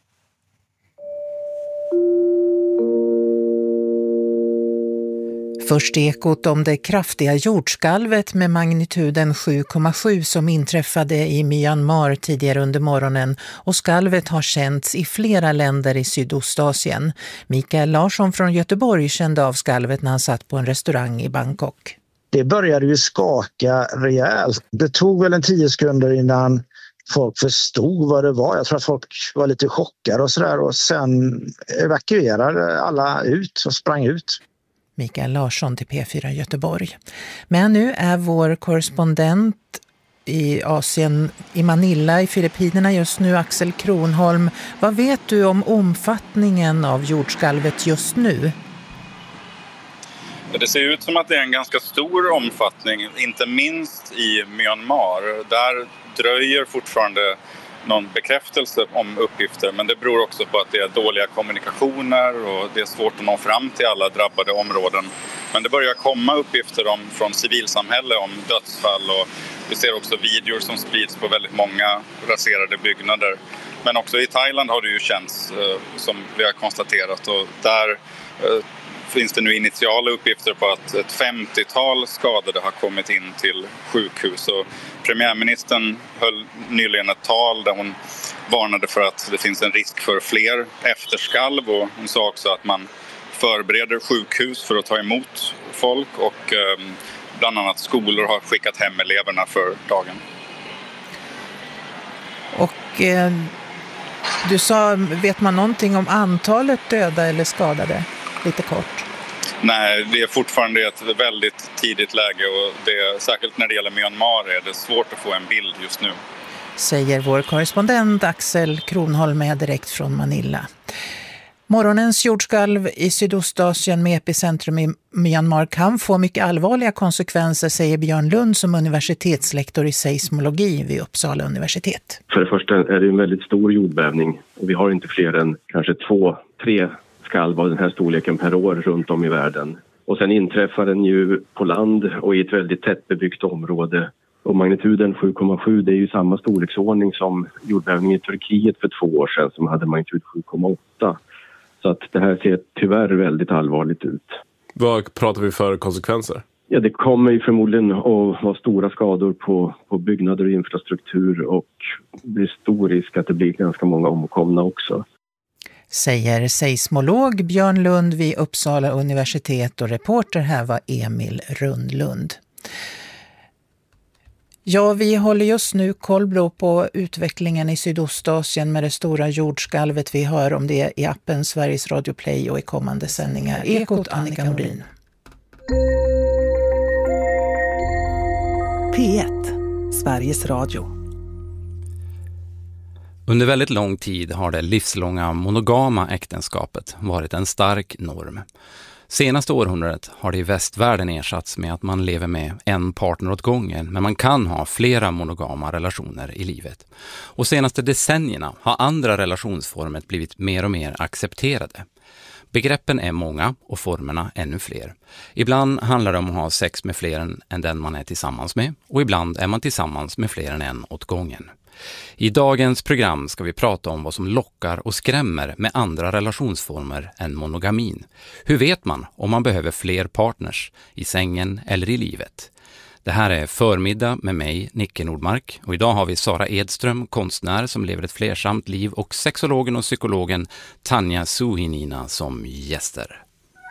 Först ekot om det kraftiga jordskalvet med magnituden sju komma sju som inträffade i Myanmar tidigare under morgonen, och skalvet har känts i flera länder i Sydostasien. Mikael Larsson från Göteborg kände av skalvet när han satt på en restaurang i Bangkok. Det började ju skaka rejält. Det tog väl en tio sekunder innan folk förstod vad det var. Jag tror att folk var lite chockade och sådär, och sen evakuerade alla ut och sprang ut. Mikael Larsson till P fyra Göteborg. Men nu är vår korrespondent i Asien, i Manila i Filippinerna just nu, Axel Kronholm. Vad vet du om omfattningen av jordskalvet just nu? Det ser ut som att det är en ganska stor omfattning, inte minst i Myanmar. Där dröjer fortfarande någon bekräftelse om uppgifter, men det beror också på att det är dåliga kommunikationer och det är svårt att nå fram till alla drabbade områden. Men det börjar komma uppgifter om, från civilsamhälle om dödsfall, och vi ser också videor som sprids på väldigt många raserade byggnader. Men också i Thailand har det ju känts, som vi har konstaterat, och där finns det nu initiala uppgifter på att ett femtiotal skadade har kommit in till sjukhus. Och premiärministern höll nyligen ett tal där hon varnade för att det finns en risk för fler efterskalv, och hon sa också att man förbereder sjukhus för att ta emot folk, och eh, bland annat skolor har skickat hem eleverna för dagen. Och eh, du sa, vet man någonting om antalet döda eller skadade? Lite kort. Nej, det är fortfarande ett väldigt tidigt läge, och det är, särskilt när det gäller Myanmar är det svårt att få en bild just nu. Säger vår korrespondent Axel Kronholm med direkt från Manila. Morgonens jordskalv i Sydostasien med epicentrum i Myanmar kan få mycket allvarliga konsekvenser, säger Björn Lund som universitetslektor i seismologi vid Uppsala universitet. För det första är det en väldigt stor jordbävning, och vi har inte fler än kanske två, tre skalv av den här storleken per år runt om i världen. Och sen inträffar den ju på land och i ett väldigt tättbebyggt område. Och magnituden sju komma sju, det är ju samma storleksordning som jordbävningen i Turkiet för två år sedan som hade magnitud sju komma åtta. Så att det här ser tyvärr väldigt allvarligt ut. Vad pratar vi för konsekvenser? Ja, det kommer ju förmodligen att vara stora skador på, på byggnader och infrastruktur, och det är stor risk att det blir ganska många omkomna också. Säger seismolog Björn Lund vid Uppsala universitet, och reporter här var Emil Rundlund. Ja, vi håller just nu koll på utvecklingen i Sydostasien med det stora jordskalvet. Vi hör om det i appen Sveriges Radio Play och i kommande sändningar. Ekot Annika Nordin. P ett, Sveriges Radio. Under väldigt lång tid har det livslånga monogama äktenskapet varit en stark norm. Senaste århundradet har det i västvärlden ersatts med att man lever med en partner åt gången, men man kan ha flera monogama relationer i livet. Och senaste decennierna har andra relationsformer blivit mer och mer accepterade. Begreppen är många och formerna ännu fler. Ibland handlar det om att ha sex med fler än, än den man är tillsammans med, och ibland är man tillsammans med fler än en åt gången. I dagens program ska vi prata om vad som lockar och skrämmer med andra relationsformer än monogamin. Hur vet man om man behöver fler partners i sängen eller i livet? Det här är Förmiddag med mig, Nicke Nordmark, och idag har vi Sara Edström, konstnär som lever ett flersamt liv, och sexologen och psykologen Tanja Suhinina som gäster.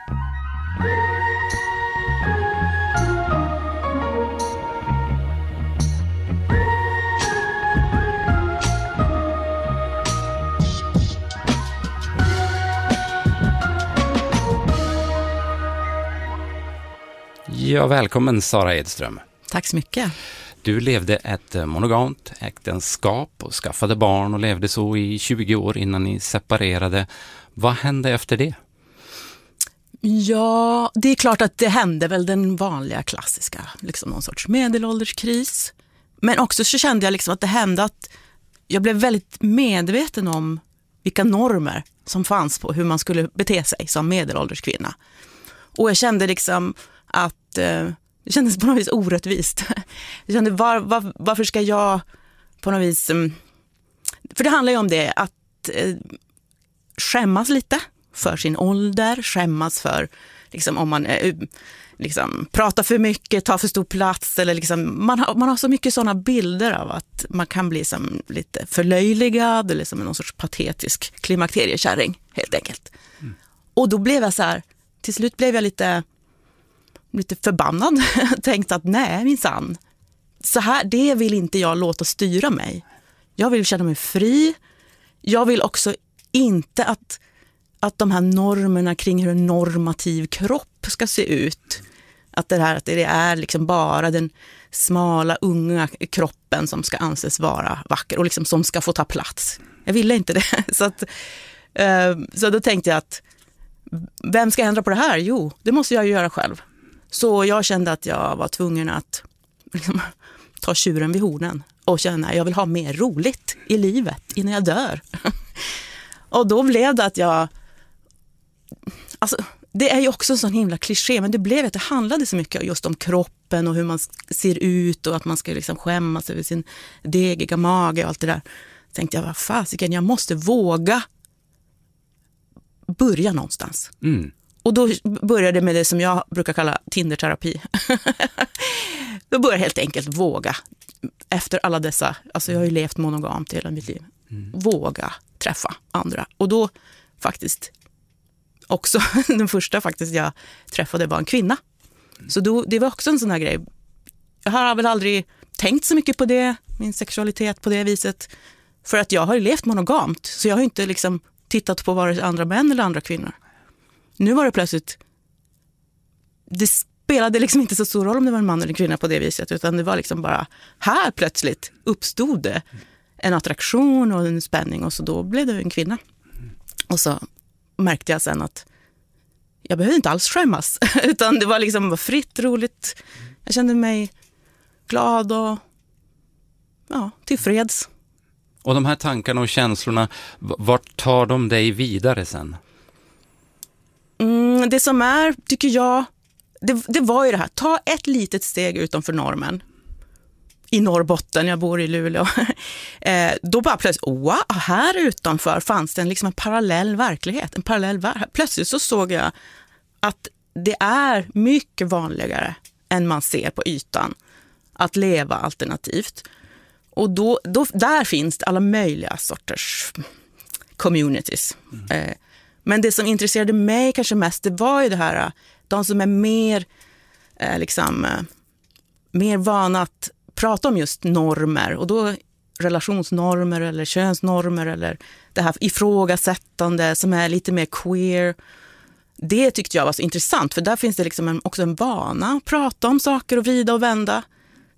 Ja, välkommen Sara Edström. Tack så mycket. Du levde ett monogamt äktenskap och skaffade barn och levde så i tjugo år innan ni separerade. Vad hände efter det? Ja, det är klart att det hände väl den vanliga klassiska, liksom någon sorts medelålderskris. Men också så kände jag liksom att det hände att jag blev väldigt medveten om vilka normer som fanns på hur man skulle bete sig som medelålderskvinna. Och jag kände liksom att eh, det kändes på något vis orättvist. Jag kände, var, var, varför ska jag på något vis... Um, för det handlar ju om det, att eh, skämmas lite för sin ålder, skämmas för liksom, om man eh, liksom, pratar för mycket, tar för stor plats. Eller liksom, man, har, man har så mycket sådana bilder av att man kan bli som, lite förlöjligad eller som någon sorts patetisk klimakteriekärring, helt enkelt. Mm. Och då blev jag så här, till slut blev jag lite... lite förbannad. Tänkte att nej, minsann. Så här, det vill inte jag låta styra mig. Jag vill känna mig fri. Jag vill också inte att, att de här normerna kring hur en normativ kropp ska se ut. Att det här att det är liksom bara den smala, unga kroppen som ska anses vara vacker och liksom som ska få ta plats. Jag ville inte det. Så, att, så då tänkte jag att vem ska ändra på det här? Jo, det måste jag ju göra själv. Så jag kände att jag var tvungen att liksom, ta tjuren vid hornen och känna att jag vill ha mer roligt i livet innan jag dör. Och då blev det att jag... Alltså, det är ju också en sån himla kliché, men det blev att det handlade så mycket just om kroppen och hur man ser ut och att man ska liksom skämmas över sin degiga mage och allt det där. Så tänkte jag, vad fasiken, jag måste våga börja någonstans. Mm. Och då började det med det som jag brukar kalla Tinder-terapi. Då började jag helt enkelt våga. Efter alla dessa, alltså jag har ju levt monogamt hela mitt liv. Mm. Våga träffa andra. Och då faktiskt också, den första faktiskt jag träffade var en kvinna. Mm. Så då, det var också en sån här grej. Jag har väl aldrig tänkt så mycket på det, min sexualitet på det viset. För att jag har ju levt monogamt. Så jag har inte liksom tittat på vare sig andra män eller andra kvinnor. Nu var det plötsligt, det spelade liksom inte så stor roll om det var en man eller en kvinna på det viset, utan det var liksom bara, här plötsligt uppstod det en attraktion och en spänning, och så då blev det en kvinna. Och så märkte jag sen att jag behövde inte alls skämmas, utan det var liksom fritt, roligt. Jag kände mig glad och ja, tillfreds. Och de här tankarna och känslorna, vart tar de dig vidare sen? Mm, det som är, tycker jag, det, det var ju det här. Ta ett litet steg utanför normen. I Norrbotten, jag bor i Luleå. eh, då bara plötsligt, wow, här utanför fanns det en, liksom en parallell verklighet. En parallell ver- Plötsligt så såg jag att det är mycket vanligare än man ser på ytan att leva alternativt. Och då, då, där finns det alla möjliga sorters communities. Mm. Eh, Men det som intresserade mig kanske mest, det var ju det här, de som är mer, eh, liksom, eh, mer vana att prata om just normer, och då relationsnormer eller könsnormer eller det här ifrågasättande som är lite mer queer. Det tyckte jag var så intressant, för där finns det liksom en, också en vana att prata om saker och vrida och vända.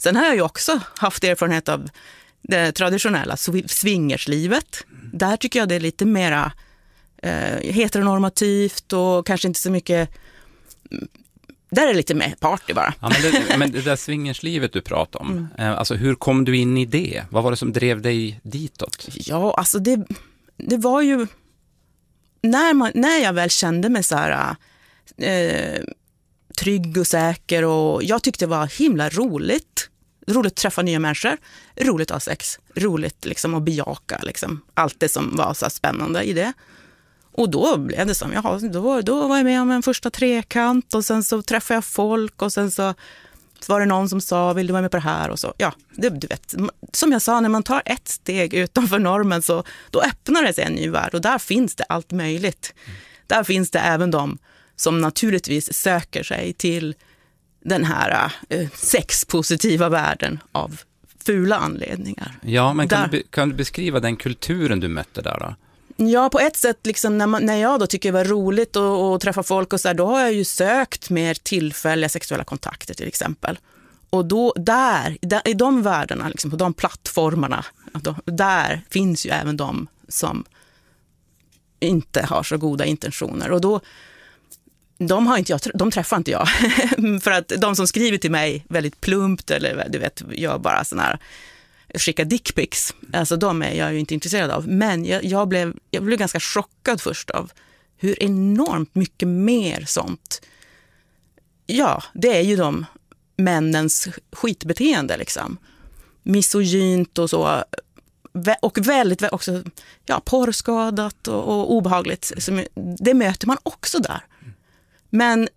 Sen har jag ju också haft erfarenhet av det traditionella swingerslivet. Där tycker jag det är lite mera eh, heteronormativt och kanske inte så mycket... Där är det lite mer party bara. Ja, men, det, men det där swingerslivet du pratar om, mm. eh, alltså hur kom du in i det? Vad var det som drev dig ditåt? Ja, alltså det, det var ju... När, man, när jag väl kände mig så här... Eh, trygg och säker och jag tyckte det var himla roligt. Roligt att träffa nya människor, roligt att ha sex, roligt liksom att bejaka liksom, allt det som var så spännande i det. Och då blev det som, jaha, då, då var jag med om en första trekant och sen så träffade jag folk och sen så var det någon som sa, vill du vara med på det här? Och så, ja, det, du vet, som jag sa, när man tar ett steg utanför normen så då öppnar det sig en ny värld och där finns det allt möjligt. Mm. Där finns det även de som naturligtvis söker sig till den här eh, sexpositiva världen av fula anledningar. Ja, men kan, där, du, kan du beskriva den kulturen du mötte där då? Ja, på ett sätt, liksom, när, man, när jag då tycker det var roligt att, att träffa folk och så här, då har jag ju sökt mer tillfälliga sexuella kontakter till exempel. Och då, där, där i de världarna, liksom, på de plattformarna, då, där finns ju även de som inte har så goda intentioner. Och då De, har inte jag, de träffar inte jag. För att de som skriver till mig väldigt plumpt eller du vet, jag bara sån här skicka dickpics. Alltså de är jag ju inte intresserad av. Men jag, jag, blev, jag blev ganska chockad först av hur enormt mycket mer sånt. Ja, det är ju de männens skitbeteende liksom. Misogynt och så. Och väldigt också ja, porrskadat och, och obehagligt. Det möter man också där. Men